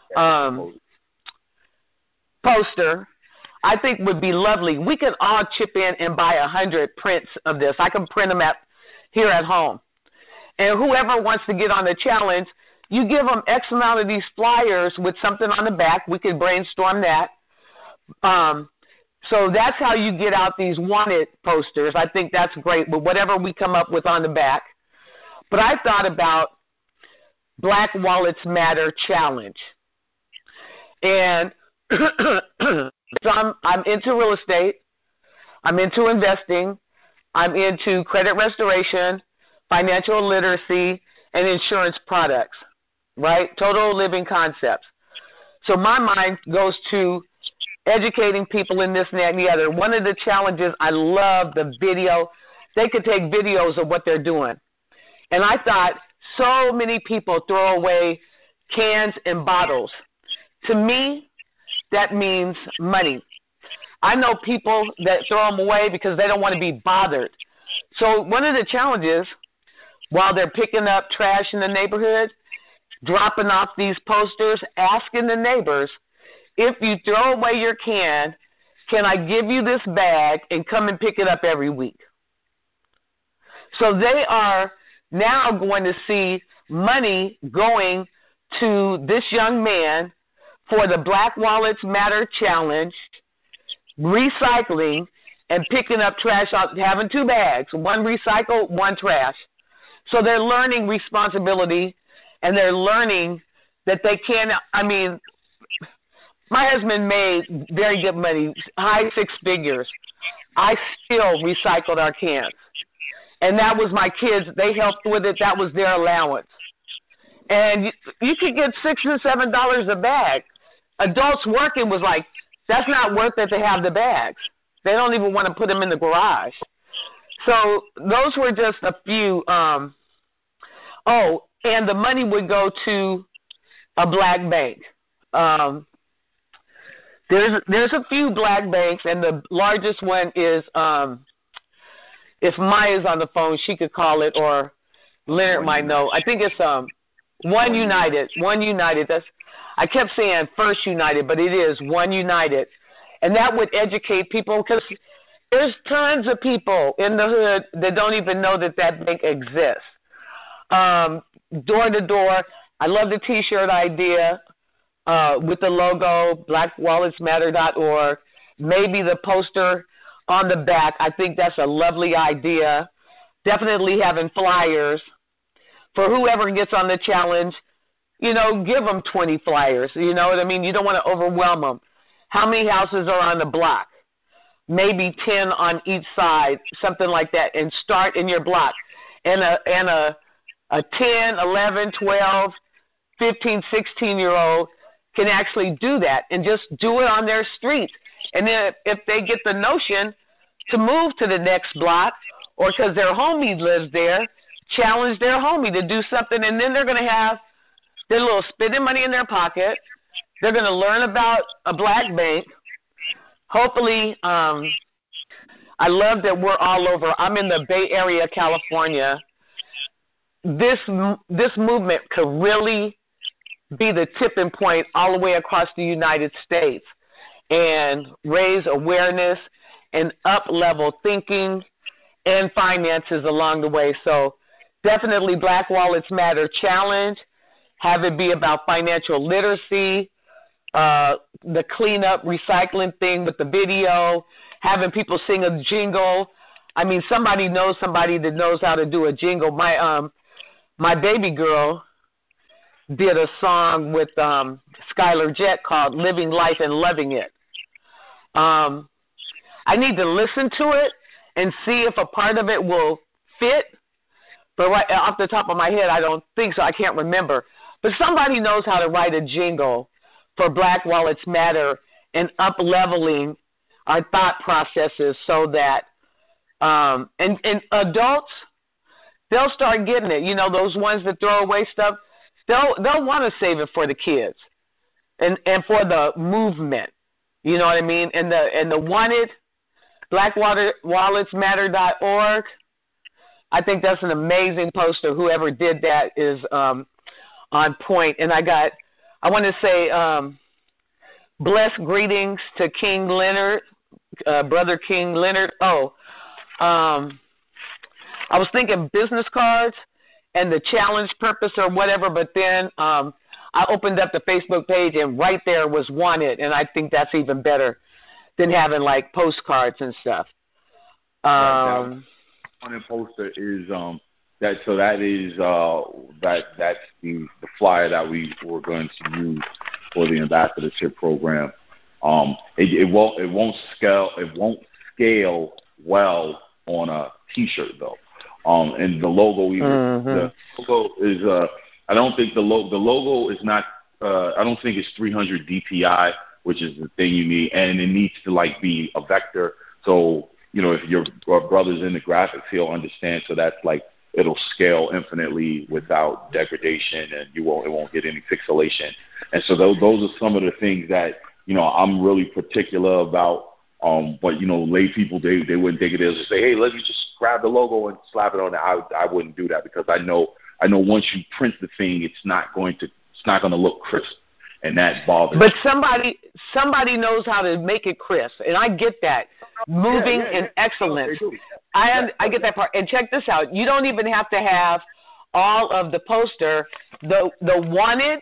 Poster, I think would be lovely. We can all chip in and buy 100 prints of this. I can print them here at home. And whoever wants to get on the challenge, you give them X amount of these flyers with something on the back. We could brainstorm that. So that's how you get out these wanted posters. I think that's great with whatever we come up with on the back. But I thought about Black Wallets Matter Challenge. And so I'm into real estate. I'm into investing. I'm into credit restoration, financial literacy, and insurance products, right? Total living concepts. So my mind goes to educating people in this and that and the other. One of the challenges, I love the video. They could take videos of what they're doing. And I thought so many people throw away cans and bottles. To me, that means money. I know people that throw them away because they don't want to be bothered. So one of the challenges, while they're picking up trash in the neighborhood, dropping off these posters, asking the neighbors, if you throw away your can I give you this bag and come and pick it up every week? So they are now going to see money going to this young man for the Black Wallets Matter Challenge, recycling and picking up trash, having 2 bags, one recycle, one trash. So they're learning responsibility, and they're learning that they can, my husband made very good money, high 6 figures. I still recycled our cans. And that was my kids. They helped with it. That was their allowance. And you could get $6 and $7 a bag. Adults working was like, that's not worth it to have the bags. They don't even want to put them in the garage. So those were just a few. And the money would go to a black bank. There's a few black banks, and the largest one is, if Maya's on the phone, she could call it, or Leonard might know. I think it's One United. One United. I kept saying First United, but it is One United. And that would educate people because there's tons of people in the hood that don't even know that bank exists. Door to door. I love the T-shirt idea with the logo, blackwalletsmatter.org. Maybe the poster on the back. I think that's a lovely idea. Definitely having flyers. For whoever gets on the challenge, give them 20 flyers. You know what I mean? You don't want to overwhelm them. How many houses are on the block? Maybe 10 on each side, something like that, and start in your block. And a 10, 11, 12, 15, 16-year-old can actually do that and just do it on their street. And then if they get the notion to move to the next block or because their homie lives there, challenge their homie to do something, and then they're going to have their little spending money in their pocket. They're going to learn about a black bank. Hopefully, I love that we're all over. I'm in the Bay Area, California. This movement could really be the tipping point all the way across the United States and raise awareness and up-level thinking and finances along the way. So definitely Black Wallets Matter Challenge. Have it be about financial literacy, the cleanup, recycling thing with the video, having people sing a jingle. I mean, somebody knows somebody that knows how to do a jingle. My baby girl did a song with Skylar Jett called Living Life and Loving It. I need to listen to it and see if a part of it will fit. But right off the top of my head, I don't think so. I can't remember. But somebody knows how to write a jingle for Black Wallets Matter and up-leveling our thought processes so that and adults, they'll start getting it. You know, those ones that throw away stuff, they'll want to save it for the kids and for the movement. You know what I mean? And the wanted, blackwalletsmatter.org, I think that's an amazing poster. Whoever did that is on point. And I want to say blessed greetings to King Leonard, Brother King Leonard. I was thinking business cards and the challenge purpose or whatever, but then I opened up the Facebook page and right there was wanted, and I think that's even better than having like postcards and stuff. Wanted poster is that's the flyer that we were going to use for the ambassadorship program. It won't scale well on a T-shirt though. And the logo the logo is I don't think the logo is not I don't think it's 300 DPI, which is the thing you need, and it needs to like be a vector. So you know, if your brother's in the graphics, he'll understand. So that's like it'll scale infinitely without degradation, and it won't get any pixelation. And so those are some of the things that I'm really particular about. But lay people they wouldn't think it is. They say, hey, let me just grab the logo and slap it on there. I wouldn't do that because I know once you print the thing, it's not going to look crisp, and that bothers. But somebody knows how to make it crisp, and I get that. Moving and excellence. I get that part. And check this out. You don't even have to have all of the poster. The wanted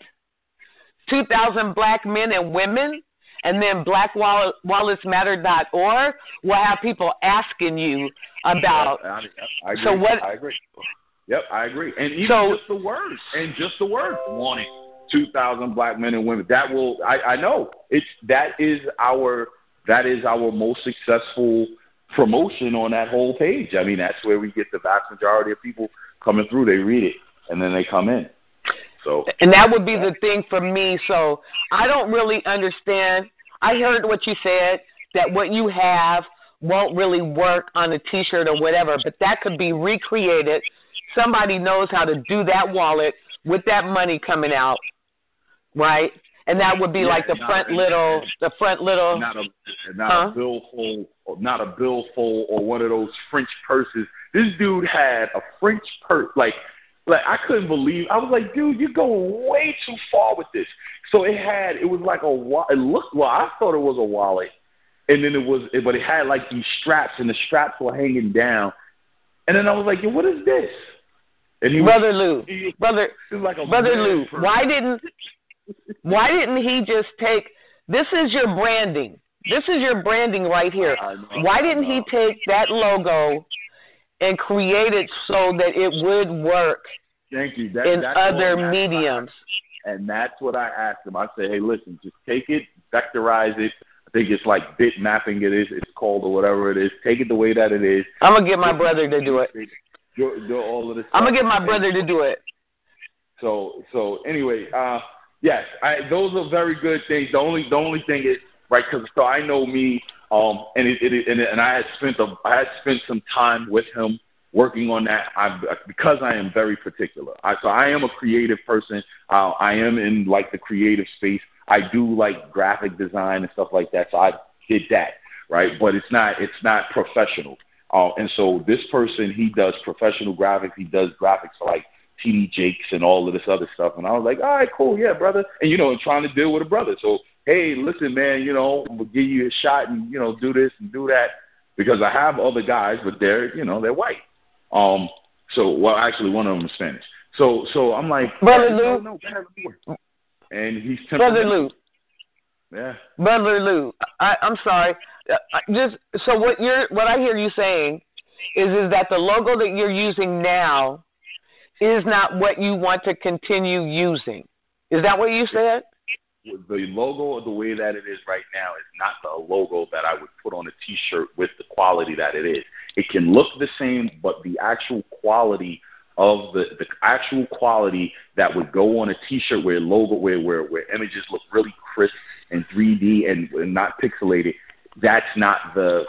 2,000 black men and women. And then blackwalletsmatter.org will have people asking you about. I agree. So what? I agree. Yep, I agree. And even just the word, wanting 2,000 black men and women. That will. I know that is our most successful promotion on that whole page. I mean, that's where we get the vast majority of people coming through. They read it and then they come in. So, and that would be the thing for me. So I don't really understand. I heard what you said, that what you have won't really work on a T-shirt or whatever, but that could be recreated. Somebody knows how to do that wallet with that money coming out, right? And that would be like the front little. Not a billfold or one of those French purses. This dude had a French purse, like I couldn't believe. I was like, dude, you're going way too far with this. So it was like a wallet. It looked I thought it was a wallet, and then but it had like these straps, and the straps were hanging down. And then I was like, yo, what is this? And Brother Lou, why didn't he just take? This is your branding. This is your branding right here. Why didn't he take that logo and create it so that it would work in other mediums? And that's what I asked him. I said, hey, listen, just take it, vectorize it. I think it's like bit mapping it's called, or whatever it is. Take it the way that it is. I'm going to get my brother to do it. Do all of this I'm going to get my brother to do it. So anyway, yes, those are very good things. The only thing is, right, because I know me, and I had spent some time with him working on that. Because I am very particular. So I am a creative person. I am in like the creative space. I do like graphic design and stuff like that, so I did that, right? But it's not professional. And so this person, he does professional graphics. He does graphics for like TD Jakes and all of this other stuff. And I was like, all right, cool, yeah, brother. And, and trying to deal with a brother. So, hey, listen, man, we'll give you a shot and, do this and do that, because I have other guys, but they're white. Well, actually, one of them is Spanish. So I'm like, Brother Lou. No, and he's Brother Lou. Yeah. Brother Lou, I'm sorry. So what I hear you saying is that the logo that you're using now is not what you want to continue using. Is that what you said? The logo, the way that it is right now, is not the logo that I would put on a T-shirt with the quality that it is. It can look the same, but the actual quality of the actual quality that would go on a T-shirt where images look really crisp and 3D and not pixelated, that's not the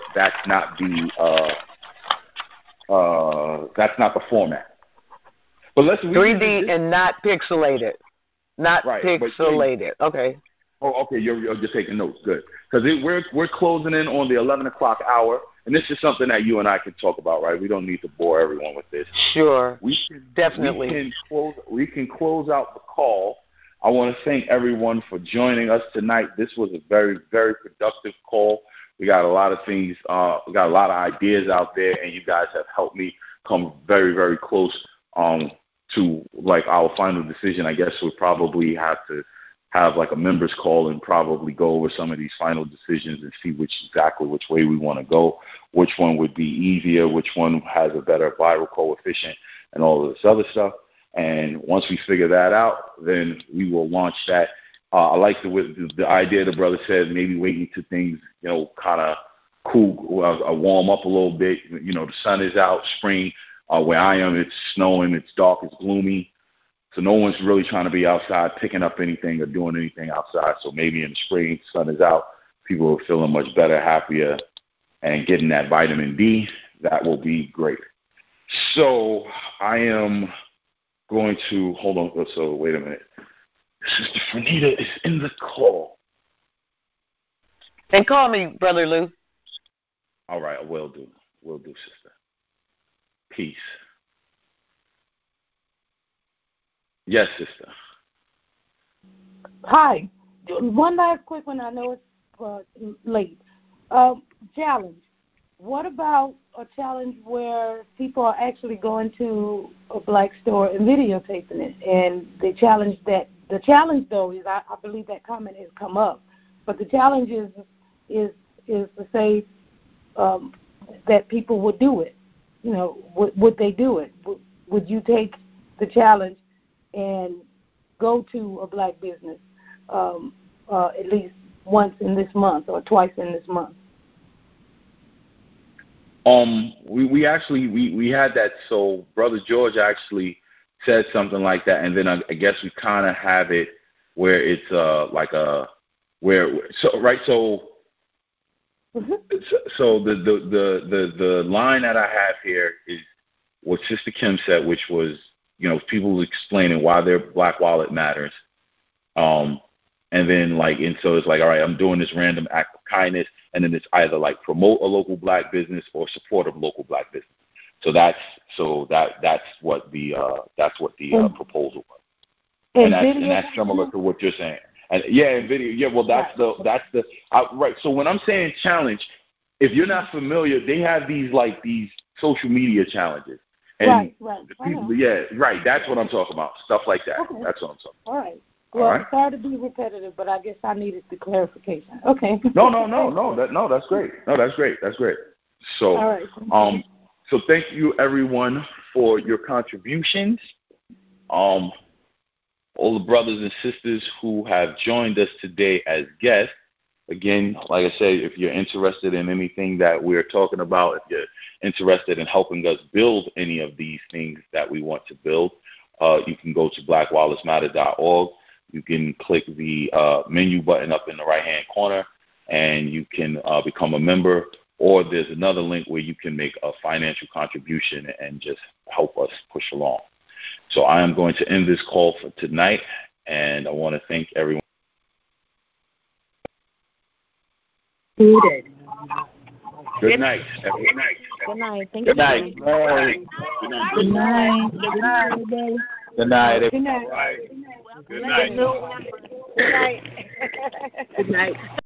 format. But 3D and not pixelated. Not right, pixelated. Okay. Oh, okay. You're just taking notes. Good. Because we're closing in on the 11 o'clock hour, and this is something that you and I can talk about, right? We don't need to bore everyone with this. Sure. Definitely. We can close out the call. I want to thank everyone for joining us tonight. This was a very, very productive call. We got a lot of things. We got a lot of ideas out there, and you guys have helped me come very, very close to like our final decision. I guess we'll probably have to have like a members call and probably go over some of these final decisions and see which way we want to go, which one would be easier, which one has a better viral coefficient, and all of this other stuff. And once we figure that out, then we will launch that. I like the idea the brother said, maybe waiting till things, kind of cool, warm up a little bit. The sun is out, spring. Where I am, it's snowing, it's dark, it's gloomy. So no one's really trying to be outside picking up anything or doing anything outside. So maybe in the spring, sun is out, people are feeling much better, happier, and getting that vitamin D. That will be great. So I am going to, hold on, so wait a minute. Sister Fernita is in the call. And call me, Brother Lou. All right, I will do. Will do, sister. Peace. Yes, sister. Hi. One last quick one. I know it's late. Challenge. What about a challenge where people are actually going to a black store and videotaping it? And the challenge though is I believe that comment has come up, but the challenge is to say that people would do it. Would they do it? Would you take the challenge and go to a black business at least once in this month or twice in this month? We actually had that. So Brother George actually said something like that, and then I guess we kind of have it where it's So the line that I have here is what Sister Kim said, which was, people explaining why their Black Wallet matters. And then so it's like, all right, I'm doing this random act of kindness, and then it's either like promote a local black business or support a local black business. So that's what the proposal was. And that's similar to what you're saying. And in video, that's right. So when I'm saying challenge, if you're not familiar, they have these social media challenges. And people, that's what I'm talking about. Stuff like that. Okay. That's what I'm talking about. All right. Well, sorry to be repetitive, but I guess I needed the clarification. Okay. No. That's great. That's great. So, all right. So thank you everyone for your contributions. All the brothers and sisters who have joined us today as guests. Again, like I said, if you're interested in anything that we're talking about, if you're interested in helping us build any of these things that we want to build, you can go to blackwalletsmatter.org. You can click the menu button up in the right-hand corner, and you can become a member. Or there's another link where you can make a financial contribution and just help us push along. So I am going to end this call for tonight, and I want to thank everyone. Good night. Good night. Good night. Thank Good you. night. night. Good night. Good night. Good night. Good night. Good night. Good night.